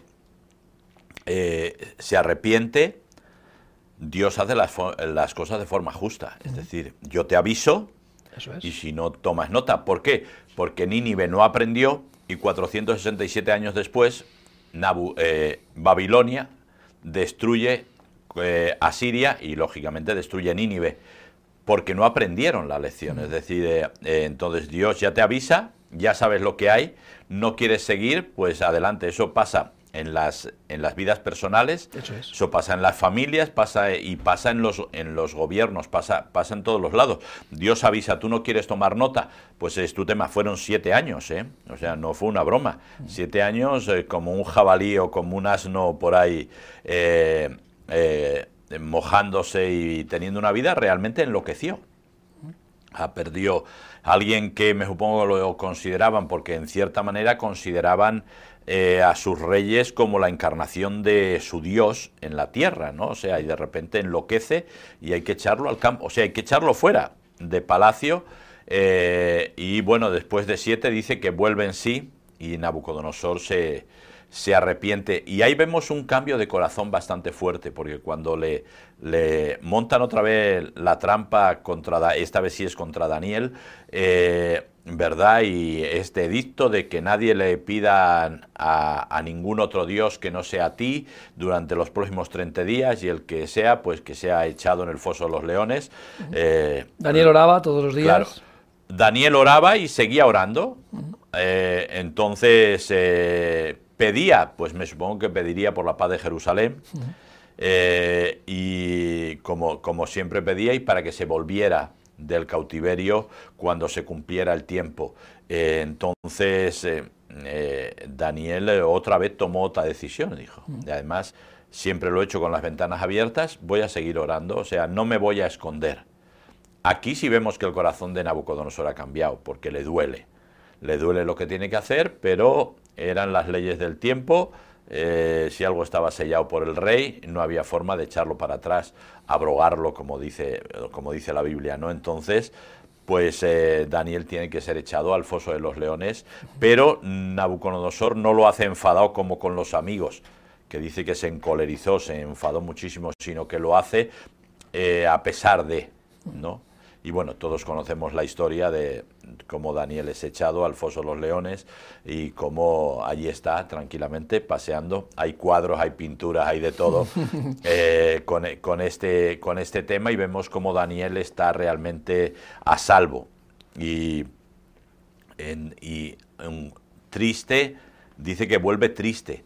eh, se arrepiente, Dios hace las, las cosas de forma justa, es uh-huh. decir, yo te aviso, eso es. Y si no tomas nota, ¿por qué? Porque Nínive no aprendió y cuatrocientos sesenta y siete años después, Nabu, eh, Babilonia destruye Eh, a Siria y lógicamente destruye Nínive porque no aprendieron la lección. Es decir, eh, eh, entonces Dios ya te avisa, ya sabes lo que hay, no quieres seguir, pues adelante. Eso pasa en las, en las vidas personales, eso, es. Eso pasa en las familias, pasa y pasa en los, en los gobiernos, pasa, pasa en todos los lados. Dios avisa, tú no quieres tomar nota, pues es tu tema. Fueron siete años, ¿eh? O sea, no fue una broma. Siete años eh, como un jabalí o como un asno por ahí, eh, Eh, mojándose y teniendo una vida, realmente enloqueció. Ah, perdió a alguien que me supongo lo consideraban, porque en cierta manera consideraban eh, a sus reyes como la encarnación de su Dios en la tierra, ¿no? O sea, y de repente enloquece y hay que echarlo al campo, o sea, hay que echarlo fuera de palacio, eh, y bueno, después de siete dice que vuelve en sí y Nabucodonosor se... se arrepiente, y ahí vemos un cambio de corazón bastante fuerte, porque cuando le, le montan otra vez la trampa, contra esta vez sí es contra Daniel, eh, ¿verdad? Y este edicto de que nadie le pida a, a ningún otro Dios que no sea a ti durante los próximos treinta días, y el que sea, pues que sea echado en el foso de los leones. Eh, Daniel oraba todos los días. Claro, Daniel oraba y seguía orando, uh-huh. eh, entonces... Eh, pedía, pues me supongo que pediría por la paz de Jerusalén, uh-huh. eh, y como, como siempre pedía, y para que se volviera del cautiverio cuando se cumpliera el tiempo. Eh, entonces, eh, eh, Daniel eh, otra vez tomó otra decisión, dijo. Mm. Y además, siempre lo he hecho con las ventanas abiertas, voy a seguir orando, o sea, no me voy a esconder. Aquí sí vemos que el corazón de Nabucodonosor ha cambiado, porque le duele. Le duele lo que tiene que hacer, pero eran las leyes del tiempo. Eh, si algo estaba sellado por el rey, no había forma de echarlo para atrás, abrogarlo, como dice, como dice la Biblia, ¿no? Entonces, pues eh, Daniel tiene que ser echado al foso de los leones, pero Nabucodonosor no lo hace enfadado como con los amigos, que dice que se encolerizó, se enfadó muchísimo, sino que lo hace eh, a pesar de, ¿no? Y bueno, todos conocemos la historia de cómo Daniel es echado al foso de los leones y cómo allí está tranquilamente paseando. Hay cuadros, hay pinturas, hay de todo eh, con, con, este, con este tema, y vemos cómo Daniel está realmente a salvo. Y, en, y en, triste, dice que vuelve triste.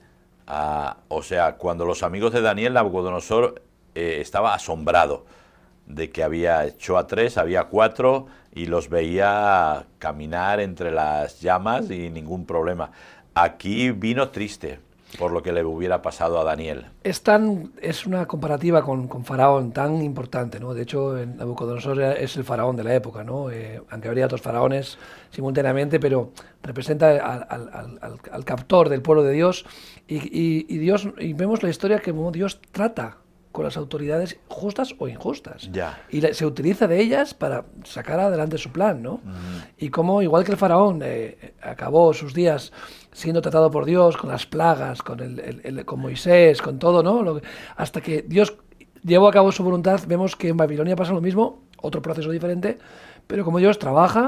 A, o sea, cuando los amigos de Daniel, Nabucodonosor eh, estaba asombrado de que había hecho a tres, había cuatro, y los veía caminar entre las llamas y ningún problema. Aquí vino triste por lo que le hubiera pasado a Daniel. Es, tan, es una comparativa con, con Faraón tan importante, ¿no? De hecho, Nabucodonosor es el faraón de la época, ¿no? Eh, aunque habría otros faraones simultáneamente, pero representa al, al, al, al captor del pueblo de Dios, y, y, y Dios, y vemos la historia que como Dios trata con las autoridades justas o injustas. Ya. Y la, se utiliza de ellas para sacar adelante su plan, ¿no? Mm. Y como, igual que el faraón eh, acabó sus días siendo tratado por Dios con las plagas, con, el, el, el, con Moisés, con todo, ¿no? Lo que, hasta que Dios llevó a cabo su voluntad, vemos que en Babilonia pasa lo mismo, otro proceso diferente, pero como Dios trabaja,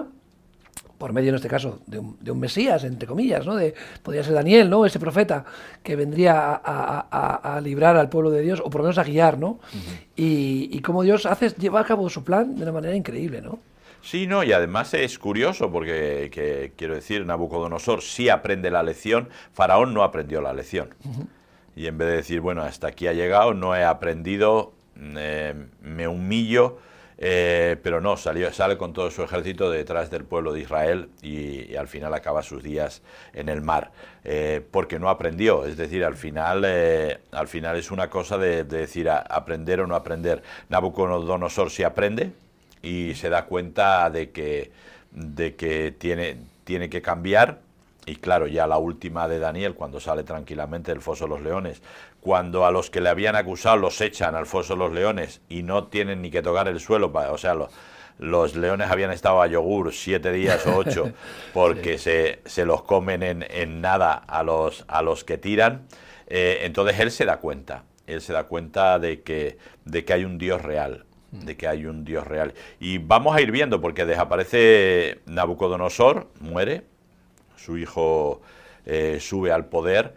por medio en este caso de un, de un Mesías, entre comillas, ¿no? De, podría ser Daniel, ¿no? Ese profeta que vendría a, a, a, a librar al pueblo de Dios, o por lo menos a guiar, ¿no? Uh-huh. y, y como Dios hace, lleva a cabo su plan de una manera increíble, ¿no? Sí, no, y además es curioso porque, que, quiero decir, Nabucodonosor sí aprende la lección, Faraón no aprendió la lección. Uh-huh. Y en vez de decir, bueno, hasta aquí ha llegado, no he aprendido, eh, me humillo, Eh, pero no, salió, sale con todo su ejército detrás del pueblo de Israel, y, y al final acaba sus días en el mar, eh, porque no aprendió. Es decir, al final, eh, al final es una cosa de, de decir a, aprender o no aprender. Nabucodonosor sí aprende y se da cuenta de que, de que tiene, tiene que cambiar. Y claro, ya la última de Daniel, cuando sale tranquilamente del foso de los leones, cuando a los que le habían acusado los echan al foso de los leones y no tienen ni que tocar el suelo, para, o sea, los, los leones habían estado a yogur siete días o ocho, porque sí. se, se los comen en, en nada a los, a los que tiran, eh, entonces él se da cuenta, él se da cuenta de que, de que hay un Dios real. de que hay un Dios real. Y vamos a ir viendo, porque desaparece Nabucodonosor, muere, su hijo eh, sube al poder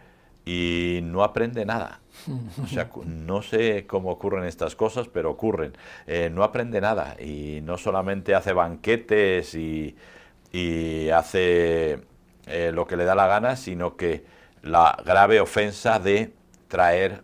y no aprende nada. O sea, no sé cómo ocurren estas cosas, pero ocurren. Eh, no aprende nada, y no solamente hace banquetes y, y hace eh, lo que le da la gana, sino que la grave ofensa de traer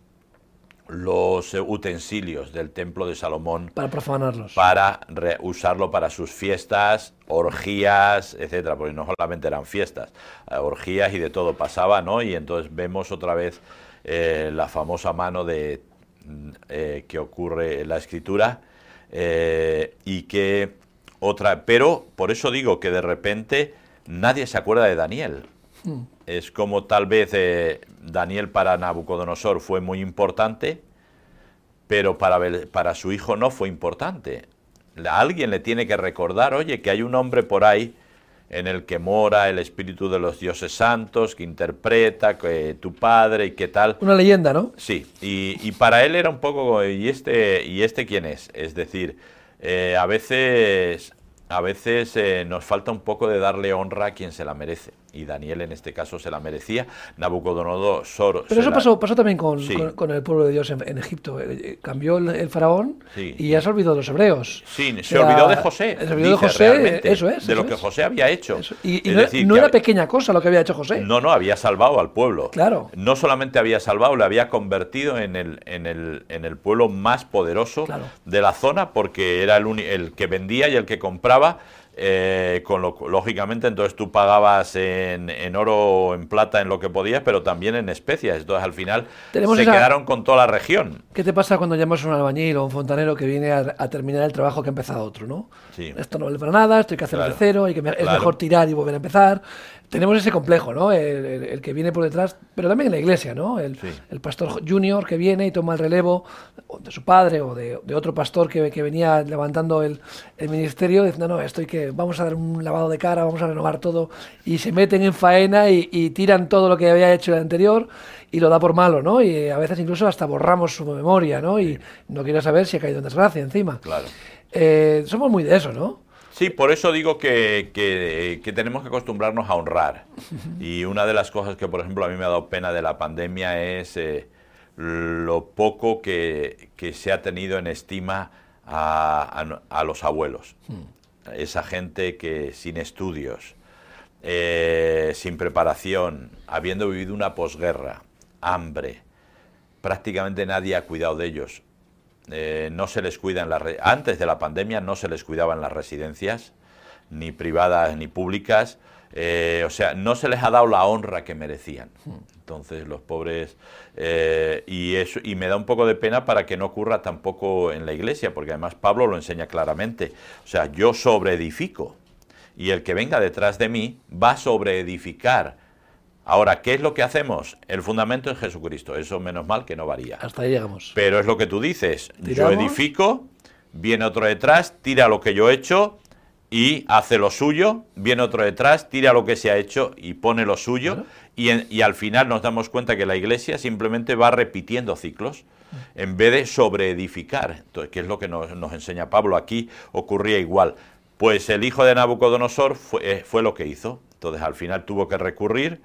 los utensilios del templo de Salomón para profanarlos, para re usarlo para sus fiestas, orgías, etcétera, porque no solamente eran fiestas, orgías y de todo pasaba, ¿no? Y entonces vemos otra vez eh, la famosa mano de eh, que ocurre en la Escritura, eh, y que otra, pero por eso digo que de repente nadie se acuerda de Daniel. Mm. Es como tal vez eh, Daniel para Nabucodonosor fue muy importante, pero para, para su hijo no fue importante. Alguien le tiene que recordar, oye, que hay un hombre por ahí en el que mora el espíritu de los dioses santos, que interpreta, que tu padre y qué tal. Una leyenda, ¿no? Sí, y, y para él era un poco, ¿y este, y este quién es? Es decir, eh, a veces... A veces eh, nos falta un poco de darle honra a quien se la merece. y Daniel en este caso se la merecía. Nabucodonosor... Pero eso la... pasó, pasó también con, sí. con, con el pueblo de Dios en, en Egipto. Eh, cambió el, el faraón sí. y ya se olvidó de los hebreos. Sí, se Era, olvidó de José. Se olvidó de José, eso es. De eso lo que es. José había hecho. Eso. Y, y no, decir, no era había... pequeña cosa lo que había hecho José. No, no, había salvado al pueblo. Claro. No solamente había salvado, le había convertido en el, en el, en el pueblo más poderoso claro. de la zona, porque era el, el que vendía y el que compraba. Eh, con lo, lógicamente entonces tú pagabas en, en oro o en plata en lo que podías, pero también en especias. Entonces al final Tenemos se esa... quedaron con toda la región. ¿Qué te pasa cuando llamas a un albañil o un fontanero que viene a, a terminar el trabajo que ha empezado otro, ¿no? Sí. Esto no vale para nada, esto hay que hacerlo claro. de cero, hay que, es claro. mejor tirar y volver a empezar. Tenemos ese complejo, ¿no? El, el, el que viene por detrás, pero también en la iglesia, ¿no? El, sí. el pastor junior que viene y toma el relevo de su padre o de, de otro pastor que, que venía levantando el, el ministerio, diciendo, no, no, esto hay que, vamos a dar un lavado de cara, vamos a renovar todo, y se meten en faena y, y tiran todo lo que había hecho el anterior y lo da por malo, ¿no? Y a veces incluso hasta borramos su memoria, ¿no? Y sí. no quiero saber si ha caído en desgracia encima. Claro. Eh, somos muy de eso, ¿no? Sí, por eso digo que, que, que tenemos que acostumbrarnos a honrar. Y una de las cosas que, por ejemplo, a mí me ha dado pena de la pandemia es eh, lo poco que, que se ha tenido en estima a, a, a los abuelos. Esa gente que sin estudios, eh, sin preparación, habiendo vivido una posguerra, hambre, prácticamente nadie ha cuidado de ellos. Eh, no se les cuida en la re- antes de la pandemia no se les cuidaba en las residencias, ni privadas ni públicas, eh, o sea, no se les ha dado la honra que merecían. Entonces los pobres, eh, y, eso, y me da un poco de pena para que no ocurra tampoco en la iglesia, porque además Pablo lo enseña claramente, o sea, yo sobreedifico, y el que venga detrás de mí va a sobreedificar. Ahora, ¿qué es lo que hacemos? El fundamento es Jesucristo, eso menos mal que no varía. Hasta ahí llegamos. Pero es lo que tú dices, ¿Tiramos? Yo edifico, viene otro detrás, tira lo que yo he hecho y hace lo suyo, viene otro detrás, tira lo que se ha hecho y pone lo suyo, claro. y, en, y al final nos damos cuenta que la iglesia simplemente va repitiendo ciclos, en vez de sobreedificar, entonces, que es lo que nos, nos enseña Pablo. Aquí ocurría igual. Pues el hijo de Nabucodonosor fue, fue lo que hizo, entonces al final tuvo que recurrir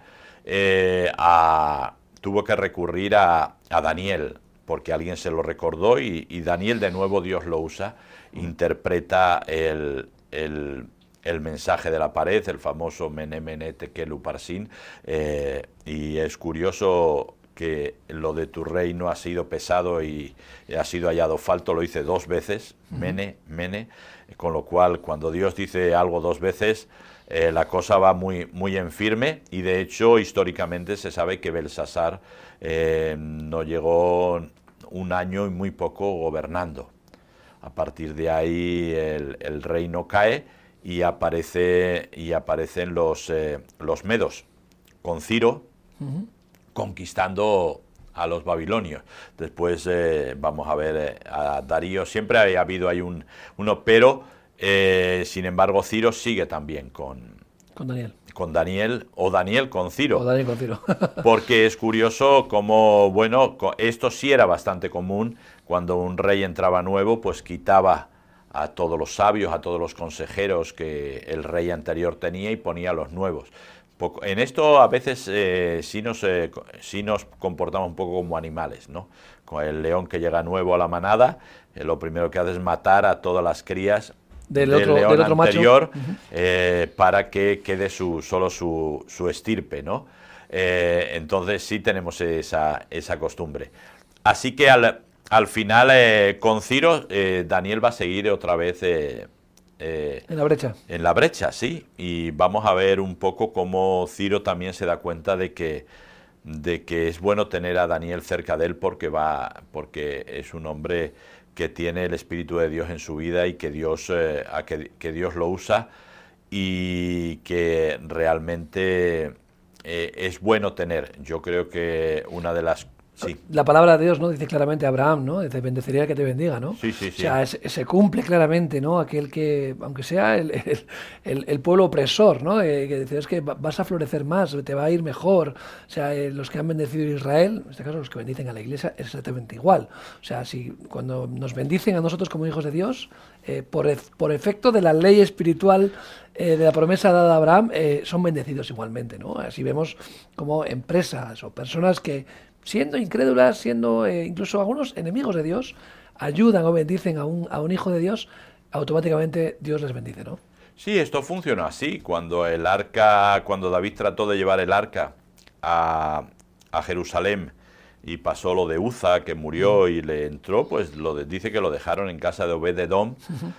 Eh, a, tuvo que recurrir a, a Daniel, porque alguien se lo recordó y, y Daniel de nuevo Dios lo usa, interpreta el, el, el mensaje de la pared, el famoso Mene Mene Tekel Uparsin, eh, y es curioso que lo de tu reino ha sido pesado y ha sido hallado falto, lo dice dos veces, uh-huh. Mene, Mene, con lo cual cuando Dios dice algo dos veces, Eh, la cosa va muy, muy en firme, y de hecho históricamente se sabe que Belsasar eh, no llegó un año y muy poco gobernando. A partir de ahí el, el reino cae y, aparece, y aparecen los, eh, los medos, con Ciro uh-huh. conquistando a los babilonios. Después eh, vamos a ver eh, a Darío, siempre ha habido ahí un, uno, pero... Eh, sin embargo, Ciro sigue también con, con Daniel. Con Daniel, o Daniel con Ciro. O Daniel con Ciro. Porque es curioso cómo, bueno, esto sí era bastante común, cuando un rey entraba nuevo, pues quitaba a todos los sabios, a todos los consejeros que el rey anterior tenía y ponía a los nuevos. En esto a veces eh, sí, nos, eh, sí nos comportamos un poco como animales, ¿no? Con el león que llega nuevo a la manada, eh, lo primero que hace es matar a todas las crías del, del otro, león del otro anterior, macho. Uh-huh. eh, para que quede su, solo su, su estirpe, ¿no? Eh, entonces sí tenemos esa, esa costumbre. Así que al, al final eh, con Ciro, eh, Daniel va a seguir otra vez eh, eh, en la brecha. En la brecha, sí. Y vamos a ver un poco cómo Ciro también se da cuenta de que, de que es bueno tener a Daniel cerca de él, porque, va, porque es un hombre que tiene el Espíritu de Dios en su vida y que Dios, eh, a que, que Dios lo usa, y que realmente eh, es bueno tener. Yo creo que una de las Sí. La palabra de Dios, ¿no? Dice claramente a Abraham, ¿no? Dice, bendeciré al que te bendiga, ¿no? Sí, sí, sí. O sea, es, se cumple claramente, ¿no? Aquel que, aunque sea el, el, el, el pueblo opresor, ¿no? Eh, que dice, es que vas a florecer más, te va a ir mejor. O sea, eh, los que han bendecido a Israel, en este caso los que bendicen a la iglesia, es exactamente igual. O sea, si cuando nos bendicen a nosotros como hijos de Dios, eh, por, e, por efecto de la ley espiritual eh, de la promesa dada a Abraham, eh, son bendecidos igualmente, ¿no? Así vemos como empresas o personas que, siendo incrédulas, siendo eh, incluso algunos enemigos de Dios, ayudan o bendicen a un, a un hijo de Dios, automáticamente Dios les bendice, ¿no? Sí, esto funcionó así. Cuando el arca, cuando David trató de llevar el arca a, a Jerusalén y pasó lo de Uza, que murió y le entró, pues lo de, dice que lo dejaron en casa de Obed-edom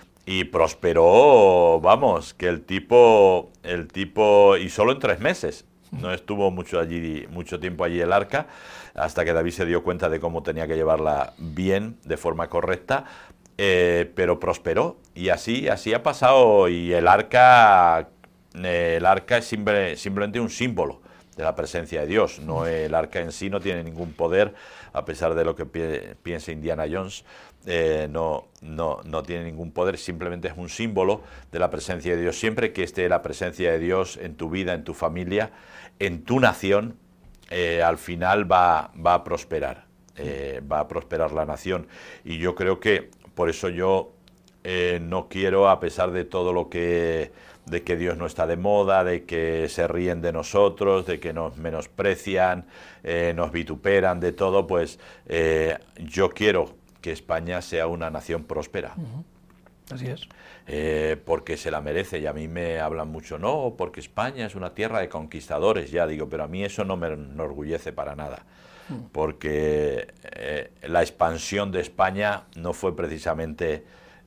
y prosperó, vamos, que el tipo, el tipo, y solo en tres meses. No estuvo mucho allí, mucho tiempo allí el arca, hasta que David se dio cuenta de cómo tenía que llevarla bien, de forma correcta, eh, pero prosperó. Y así, así ha pasado. Y el arca, eh, el arca es simple, simplemente un símbolo de la presencia de Dios. No, el arca en sí no tiene ningún poder, a pesar de lo que pi piensa Indiana Jones. Eh, no, no, no tiene ningún poder, simplemente es un símbolo de la presencia de Dios. Siempre que esté la presencia de Dios en tu vida, en tu familia, en tu nación, eh, al final va, va a prosperar, eh, va a prosperar la nación. Y yo creo que por eso yo eh, no quiero, a pesar de todo lo que, de que Dios no está de moda, de que se ríen de nosotros, de que nos menosprecian, eh, nos vituperan, de todo, pues eh, yo quiero que España sea una nación próspera. Uh-huh. Así es. Eh, porque se la merece, y a mí me hablan mucho, no, porque España es una tierra de conquistadores, ya digo, pero a mí eso no me enorgullece para nada, uh-huh. porque eh, la expansión de España no fue precisamente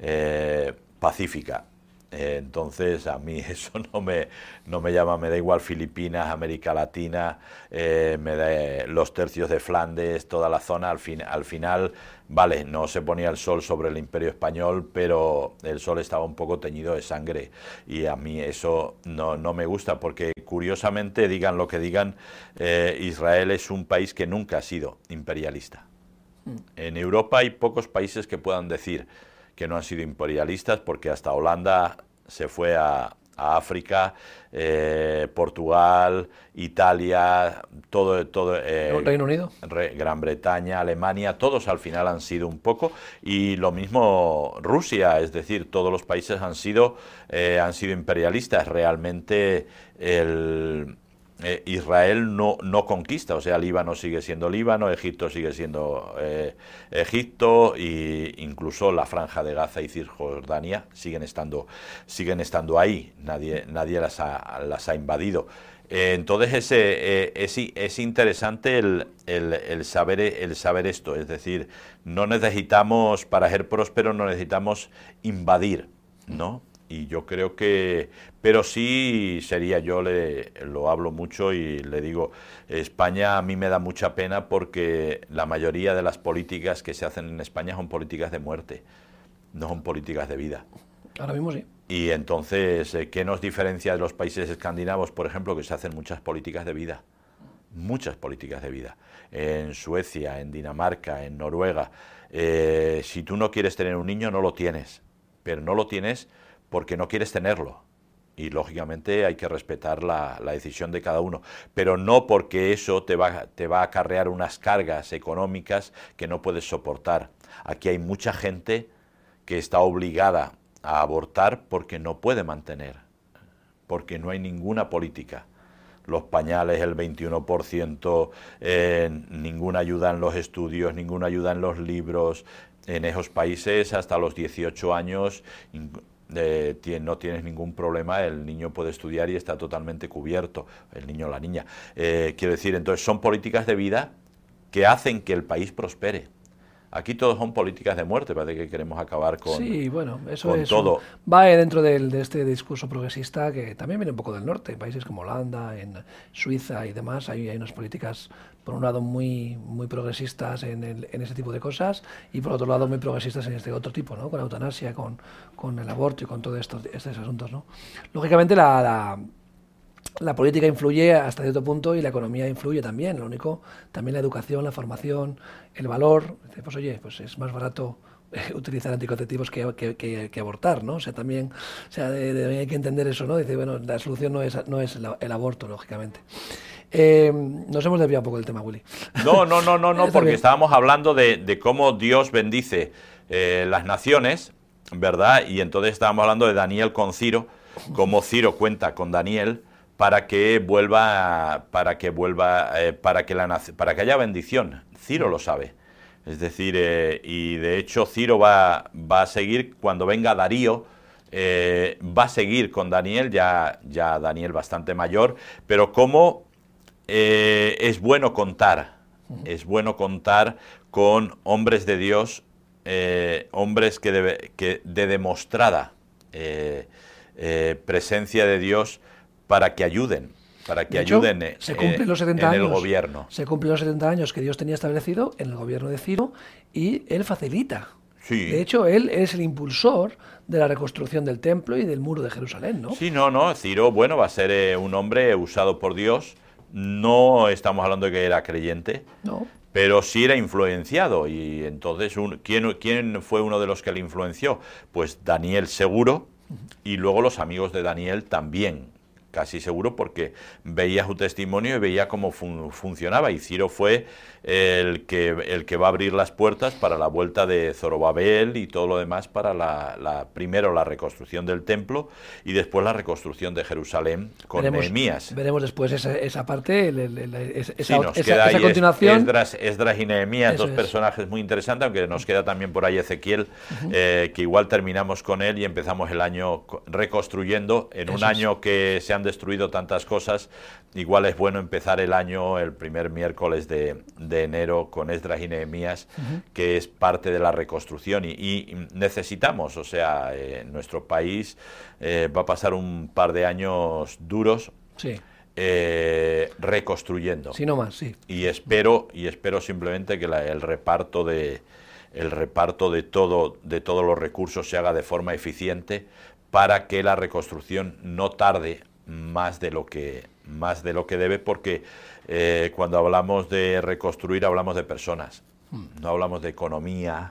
eh, pacífica. Eh, entonces a mí eso no me, no me llama, me da igual Filipinas, América Latina, eh, me da los tercios de Flandes, toda la zona, al, fin, al final, vale, no se ponía el sol sobre el Imperio Español, pero el sol estaba un poco teñido de sangre, y a mí eso no, no me gusta, porque curiosamente, digan lo que digan, eh, Israel es un país que nunca ha sido imperialista. Mm. En Europa hay pocos países que puedan decir que no han sido imperialistas, porque hasta Holanda se fue a, a África, eh, Portugal, Italia, todo, todo eh, Reino Unido, Re, Gran Bretaña, Alemania, todos al final han sido un poco, y lo mismo Rusia, es decir, todos los países han sido, eh, han sido imperialistas. Realmente el Eh, Israel no, no conquista, o sea, Líbano sigue siendo Líbano, Egipto sigue siendo eh, Egipto, e incluso la Franja de Gaza y Cisjordania siguen estando, siguen estando ahí, nadie, nadie las, ha, las ha invadido. Eh, entonces es, eh, es, es interesante el, el, el, saber, el saber esto, es decir, no necesitamos, para ser prósperos no necesitamos invadir, ¿no? Y yo creo que, pero sí sería, yo le, lo hablo mucho y le digo, España a mí me da mucha pena, porque la mayoría de las políticas que se hacen en España son políticas de muerte, no son políticas de vida. Ahora mismo sí. Y entonces, ¿qué nos diferencia de los países escandinavos, por ejemplo, que se hacen muchas políticas de vida? Muchas políticas de vida. En Suecia, en Dinamarca, en Noruega. Eh, si tú no quieres tener un niño, no lo tienes, pero no lo tienes porque no quieres tenerlo, y lógicamente hay que respetar la, la decisión de cada uno, pero no porque eso te va, te va a acarrear unas cargas económicas que no puedes soportar. Aquí hay mucha gente que está obligada a abortar porque no puede mantener, porque no hay ninguna política. Los pañales, el veintiuno por ciento, eh, ninguna ayuda en los estudios, ninguna ayuda en los libros. En esos países hasta los dieciocho años Eh, no tienes ningún problema, el niño puede estudiar y está totalmente cubierto, el niño o la niña. Eh, quiero decir, entonces son políticas de vida que hacen que el país prospere. Aquí todos son políticas de muerte, parece que queremos acabar con, sí, bueno, eso con es todo. Un, va dentro del, de este discurso progresista que también viene un poco del norte, en países como Holanda, en Suiza y demás, hay, hay unas políticas, por un lado, muy, muy progresistas en, el, en ese tipo de cosas, y por otro lado muy progresistas en este otro tipo, ¿no? Con la eutanasia, con, con el aborto y con todos estos, estos asuntos, ¿no? Lógicamente la... la la política influye hasta cierto punto y la economía influye también. Lo único, también la educación, la formación, el valor. Pues oye, pues es más barato utilizar anticonceptivos que, que, que, que abortar, ¿no? O sea, también, o sea, de, de, hay que entender eso, ¿no? Dice, bueno, la solución no es, no es el, el aborto, lógicamente. Eh, nos hemos desviado un poco del tema, Willy. No, no, no, no, no porque estábamos hablando de, de cómo Dios bendice eh, las naciones, ¿verdad? Y entonces estábamos hablando de Daniel con Ciro, cómo Ciro cuenta con Daniel para que vuelva, para que vuelva, eh, para que la para que haya bendición. Ciro lo sabe. Es decir, eh, y de hecho Ciro va, va a seguir cuando venga Darío. Eh, va a seguir con Daniel, ya, ya Daniel bastante mayor, pero cómo Eh, es bueno contar, es bueno contar con hombres de Dios, eh, hombres que, debe, que de demostrada eh, eh, presencia de Dios para que ayuden, para que de hecho, ayuden se eh, cumplen los setenta en años, el gobierno. Se cumplen los setenta años que Dios tenía establecido en el gobierno de Ciro y él facilita. Sí. De hecho, él es el impulsor de la reconstrucción del templo y del muro de Jerusalén, ¿no? Sí, no, no, Ciro, bueno, va a ser eh, un hombre usado por Dios. No estamos hablando de que era creyente, no. Pero sí era influenciado. Y entonces, un, ¿quién, ¿quién fue uno de los que le influenció? Pues Daniel seguro, y luego los amigos de Daniel también, casi seguro, porque veía su testimonio y veía cómo fun, funcionaba. Y Ciro fue el que, el que va a abrir las puertas para la vuelta de Zorobabel y todo lo demás para la, la primero la reconstrucción del templo y después la reconstrucción de Jerusalén con veremos, Nehemías. Veremos después esa, esa parte, el, el, el, esa, sí, nos esa, queda esa ahí continuación. Esdras, Esdras y Nehemías, Eso dos es. personajes muy interesantes, aunque nos queda también por ahí Ezequiel, uh-huh. eh, que igual terminamos con él y empezamos el año reconstruyendo. En Eso un año es. que se han destruido tantas cosas, igual es bueno empezar el año el primer miércoles de, de enero con Esdras y Nehemías, uh-huh. que es parte de la reconstrucción y, y necesitamos, o sea, eh, nuestro país eh, va a pasar un par de años duros. Sí. Eh, reconstruyendo. Sí, no más, sí. Y espero, y espero simplemente que la, el reparto de el reparto de todo, de todos los recursos se haga de forma eficiente para que la reconstrucción no tarde más de lo que más de lo que debe, porque eh, cuando hablamos de reconstruir hablamos de personas, no hablamos de economía,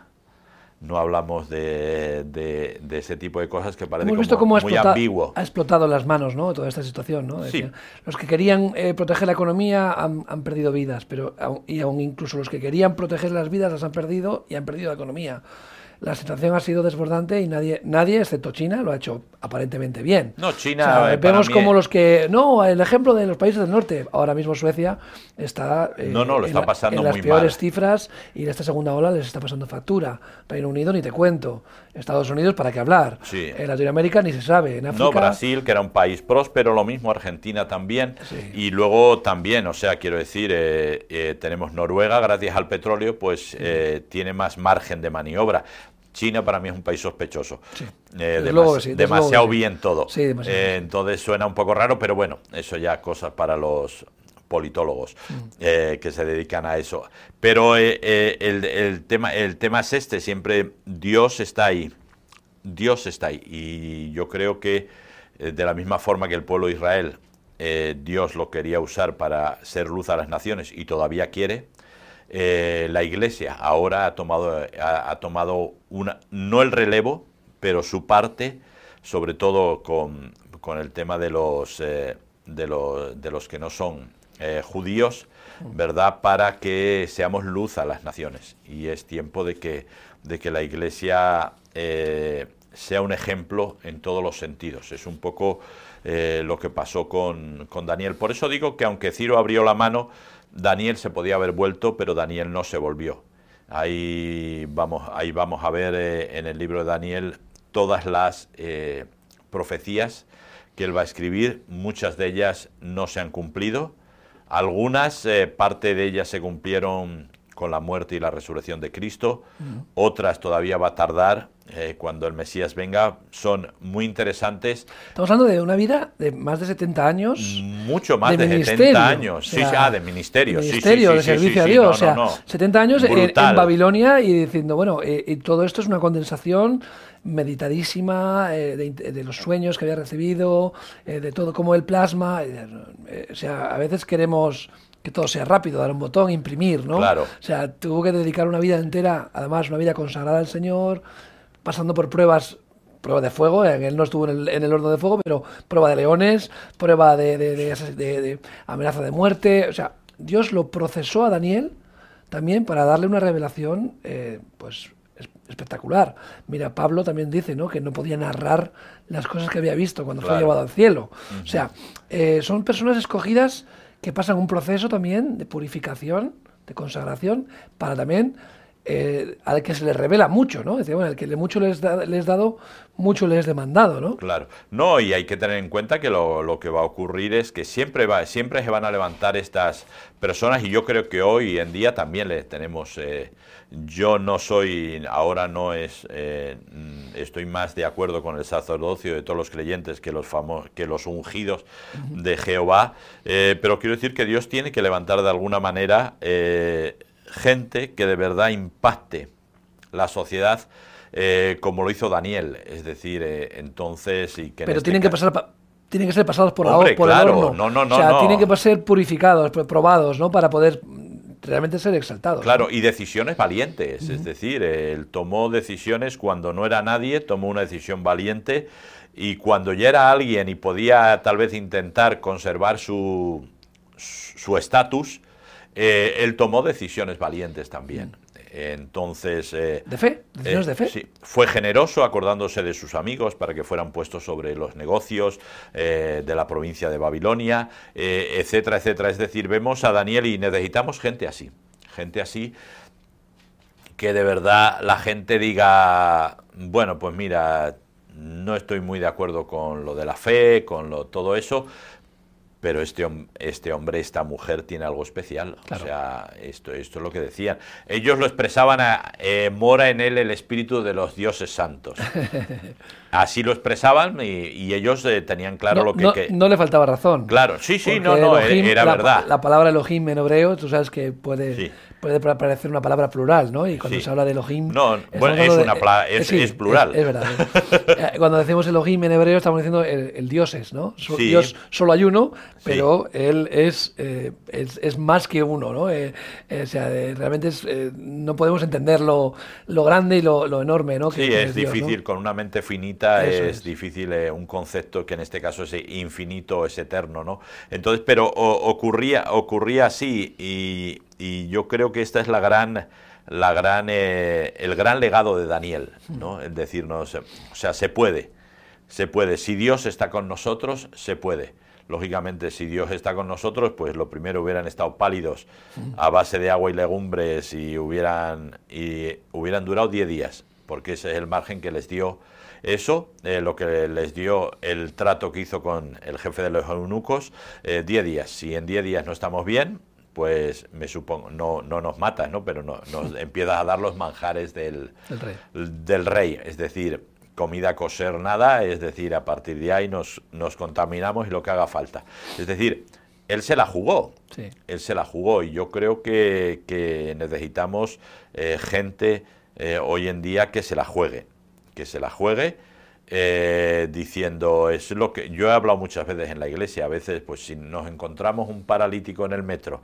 no hablamos de, de, de ese tipo de cosas que parece Hemos visto como cómo muy explota, ambiguo. Ha explotado las manos, ¿no? Toda esta situación, ¿no? Sí. Decía, los que querían eh, proteger la economía han, han perdido vidas, pero y aún incluso los que querían proteger las vidas las han perdido y han perdido la economía. La situación ha sido desbordante y nadie, nadie excepto China, lo ha hecho aparentemente bien. No, China... O sea, eh, vemos como es... los que... No, el ejemplo de los países del norte. Ahora mismo Suecia está, eh, no, no, lo está en, pasando en las muy peores mal. cifras y en esta segunda ola les está pasando factura. Reino Unido ni te cuento. Estados Unidos, ¿para qué hablar? Sí. En Latinoamérica ni se sabe. En África... No, Brasil, que era un país próspero, lo mismo Argentina también. Sí. Y luego también, o sea, quiero decir, eh, eh, tenemos Noruega, gracias al petróleo, pues sí. eh, tiene más margen de maniobra. China para mí es un país sospechoso, sí. eh, demas sí, demasiado sí. bien todo, sí, demasiado. Eh, entonces suena un poco raro, pero bueno, eso ya cosas para los politólogos mm. eh, que se dedican a eso. Pero eh, eh, el, el, tema, el tema es este, siempre Dios está ahí, Dios está ahí, y yo creo que eh, de la misma forma que el pueblo de Israel, eh, Dios lo quería usar para ser luz a las naciones y todavía quiere. Eh, la Iglesia ahora ha tomado, ha, ha tomado una, no el relevo, pero su parte, sobre todo con, con el tema de los, eh, de, los, de los que no son eh, judíos, ¿verdad? Para que seamos luz a las naciones. Y es tiempo de que, de que la Iglesia eh, sea un ejemplo en todos los sentidos. Es un poco eh, lo que pasó con, con Daniel. Por eso digo que aunque Ciro abrió la mano, Daniel se podía haber vuelto, pero Daniel no se volvió. Ahí vamos, ahí vamos a ver eh, en el libro de Daniel todas las eh, profecías que él va a escribir. Muchas de ellas no se han cumplido. Algunas, eh, parte de ellas se cumplieron con la muerte y la resurrección de Cristo. Uh-huh. Otras todavía va a tardar eh, cuando el Mesías venga, son muy interesantes. Estamos hablando de una vida de más de setenta años. Mucho más de, de setenta años. Sí, o sea, ah, de ministerio. De ministerio, sí, sí, de sí, servicio sí, a sí, Dios. no, o sea, no, no. setenta años en, en Babilonia y diciendo, bueno, eh, y todo esto es una condensación meditadísima eh, de, de los sueños que había recibido, eh, de todo como el plasma. Eh, eh, o sea, a veces queremos que todo sea rápido, dar un botón, imprimir, ¿no? Claro. O sea, tuvo que dedicar una vida entera, además una vida consagrada al Señor, pasando por pruebas, prueba de fuego, él no estuvo en el, en el horno de fuego, pero prueba de leones, prueba de, de, de, de, de amenaza de muerte. O sea, Dios lo procesó a Daniel también para darle una revelación, eh, pues, espectacular. Mira, Pablo también dice, ¿no?, que no podía narrar las cosas que había visto cuando claro. fue llevado al cielo. Uh-huh. O sea, eh, son personas escogidas que pasan un proceso también de purificación, de consagración, para también Eh, al que se les revela mucho, ¿no? Es decir, bueno, al que mucho les, da, les dado, mucho les demandado, ¿no? Claro. No, y hay que tener en cuenta que lo, lo que va a ocurrir es que siempre, va, siempre se van a levantar estas personas, y yo creo que hoy en día también les tenemos... Eh, yo no soy, ahora no es... Eh, estoy más de acuerdo con el sacerdocio de todos los creyentes que los, famos, que los ungidos uh-huh. de Jehová, eh, pero quiero decir que Dios tiene que levantar de alguna manera... Eh, gente que de verdad impacte la sociedad eh, como lo hizo Daniel, es decir, eh, entonces... Y que Pero este tienen que pasar... Pa tienen que ser pasados por, Hombre, la, por claro, el horno. No, no, no, o sea, no. tienen que ser purificados, probados, ¿no?, para poder realmente ser exaltados. Claro, ¿no? Y decisiones valientes, uh-huh. es decir, él tomó decisiones cuando no era nadie, tomó una decisión valiente, y cuando ya era alguien y podía tal vez intentar conservar su su estatus, Eh, él tomó decisiones valientes también. Entonces... Eh, ¿De fe? ¿Decisiones eh, de fe? Sí. Fue generoso acordándose de sus amigos para que fueran puestos sobre los negocios eh, de la provincia de Babilonia, eh, etcétera, etcétera. Es decir, vemos a Daniel y necesitamos gente así. Gente así que de verdad la gente diga, bueno, pues mira, no estoy muy de acuerdo con lo de la fe, con lo, todo eso, pero este, este hombre, esta mujer tiene algo especial. Claro. O sea, esto, esto es lo que decían. Ellos lo expresaban, a, eh, mora en él el espíritu de los dioses santos. Así lo expresaban, y, y ellos eh, tenían claro no, lo que, no, que... No le faltaba razón. Claro, sí, sí, no, no, Elohim, era la, verdad. La palabra Elohim en hebreo, tú sabes que puede... Sí. puede parecer una palabra plural, ¿no? Y cuando sí. se habla de Elohim... No, bueno, es, una de, es, sí, es plural. Es, es verdad. ¿eh? Cuando decimos Elohim en hebreo estamos diciendo el, el dioses, ¿no? So, sí. Dios solo hay uno, pero sí. él es, eh, es, es más que uno, ¿no? Eh, eh, o sea, eh, realmente es, eh, no podemos entender lo, lo grande y lo, lo enorme, ¿no? Que, sí, que es, es Dios, difícil, ¿no? Con una mente finita es, es difícil eh, un concepto que en este caso es infinito, es eterno, ¿no? Entonces, pero o, ocurría, ocurría así, y... Y yo creo que esta es la gran, la gran, eh, el gran legado de Daniel, ¿no? Es decirnos, o sea, se puede, se puede. Si Dios está con nosotros, se puede. Lógicamente, si Dios está con nosotros, pues lo primero hubieran estado pálidos a base de agua y legumbres y hubieran, y hubieran durado diez días, porque ese es el margen que les dio eso, eh, lo que les dio el trato que hizo con el jefe de los eunucos, eh, diez días. Si en diez días no estamos bien, pues me supongo, no, no nos matas, ¿no? Pero no, nos empiezas a dar los manjares del, el rey. del rey, es decir, comida kosher nada, es decir, a partir de ahí nos, nos contaminamos y lo que haga falta. Es decir, él se la jugó, sí. él se la jugó, y yo creo que, que necesitamos eh, gente eh, hoy en día que se la juegue, que se la juegue, Eh, diciendo, es lo que yo he hablado muchas veces en la iglesia. A veces, pues si nos encontramos un paralítico en el metro,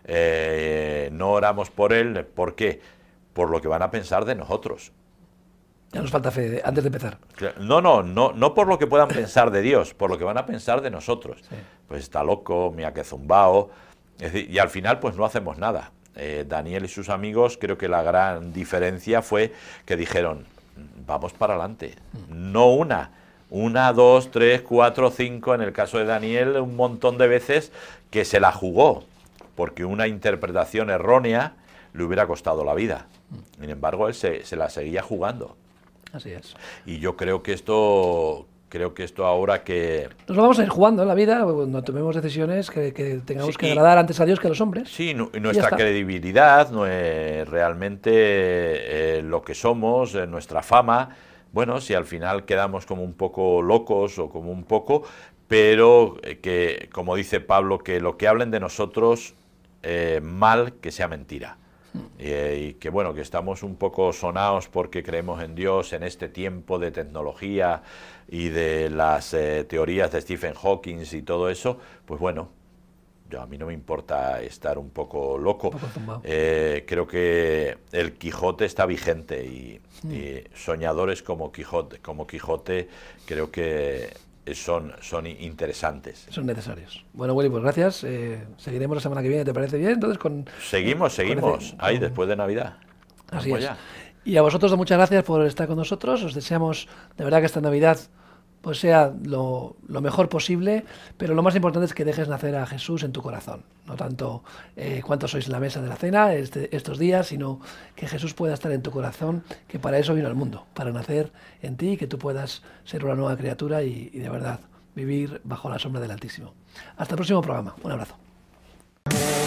eh, no oramos por él. ¿Por qué? Por lo que van a pensar de nosotros. Ya nos falta fe, antes de empezar. No, no, no, no por lo que puedan pensar de Dios, por lo que van a pensar de nosotros. Sí. Pues está loco, mira que zumbao. Es decir, y al final, pues no hacemos nada. Eh, Daniel y sus amigos, creo que la gran diferencia fue que dijeron, vamos para adelante, no una, una, dos, tres, cuatro, cinco, en el caso de Daniel un montón de veces que se la jugó, porque una interpretación errónea le hubiera costado la vida. Sin embargo, él se, se la seguía jugando. Así es. Y yo creo que esto, creo que esto ahora que... Nos lo vamos a ir jugando en la vida, cuando tomemos decisiones que, que tengamos Sí, que y- agradar antes a Dios que a los hombres. Sí, nu- y ya nuestra está. credibilidad, no, eh, realmente eh, lo que somos, eh, nuestra fama, bueno, si al final quedamos como un poco locos o como un poco, pero eh, que, como dice Pablo, que lo que hablen de nosotros eh, mal, que sea mentira. Eh, y que bueno, que estamos un poco sonados porque creemos en Dios en este tiempo de tecnología y de las eh, teorías de Stephen Hawking y todo eso, pues bueno, yo, a mí no me importa estar un poco loco. Un poco zumbao. Eh, creo que el Quijote está vigente y, y soñadores como Quijote, como Quijote creo que son, son interesantes. Son necesarios. Bueno, Willy, pues gracias. Eh, seguiremos la semana que viene, ¿te parece bien? Entonces, con... Seguimos, seguimos. Parece- Ahí, con- después de Navidad. Así Vamos es. allá. Y a vosotros muchas gracias por estar con nosotros. Os deseamos de verdad que esta Navidad pues sea lo, lo mejor posible, pero lo más importante es que dejes nacer a Jesús en tu corazón. No tanto eh, cuántos sois en la mesa de la cena este- estos días, sino que Jesús pueda estar en tu corazón, que para eso vino al mundo, para nacer en ti y que tú puedas ser una nueva criatura y, y de verdad vivir bajo la sombra del Altísimo. Hasta el próximo programa. Un abrazo.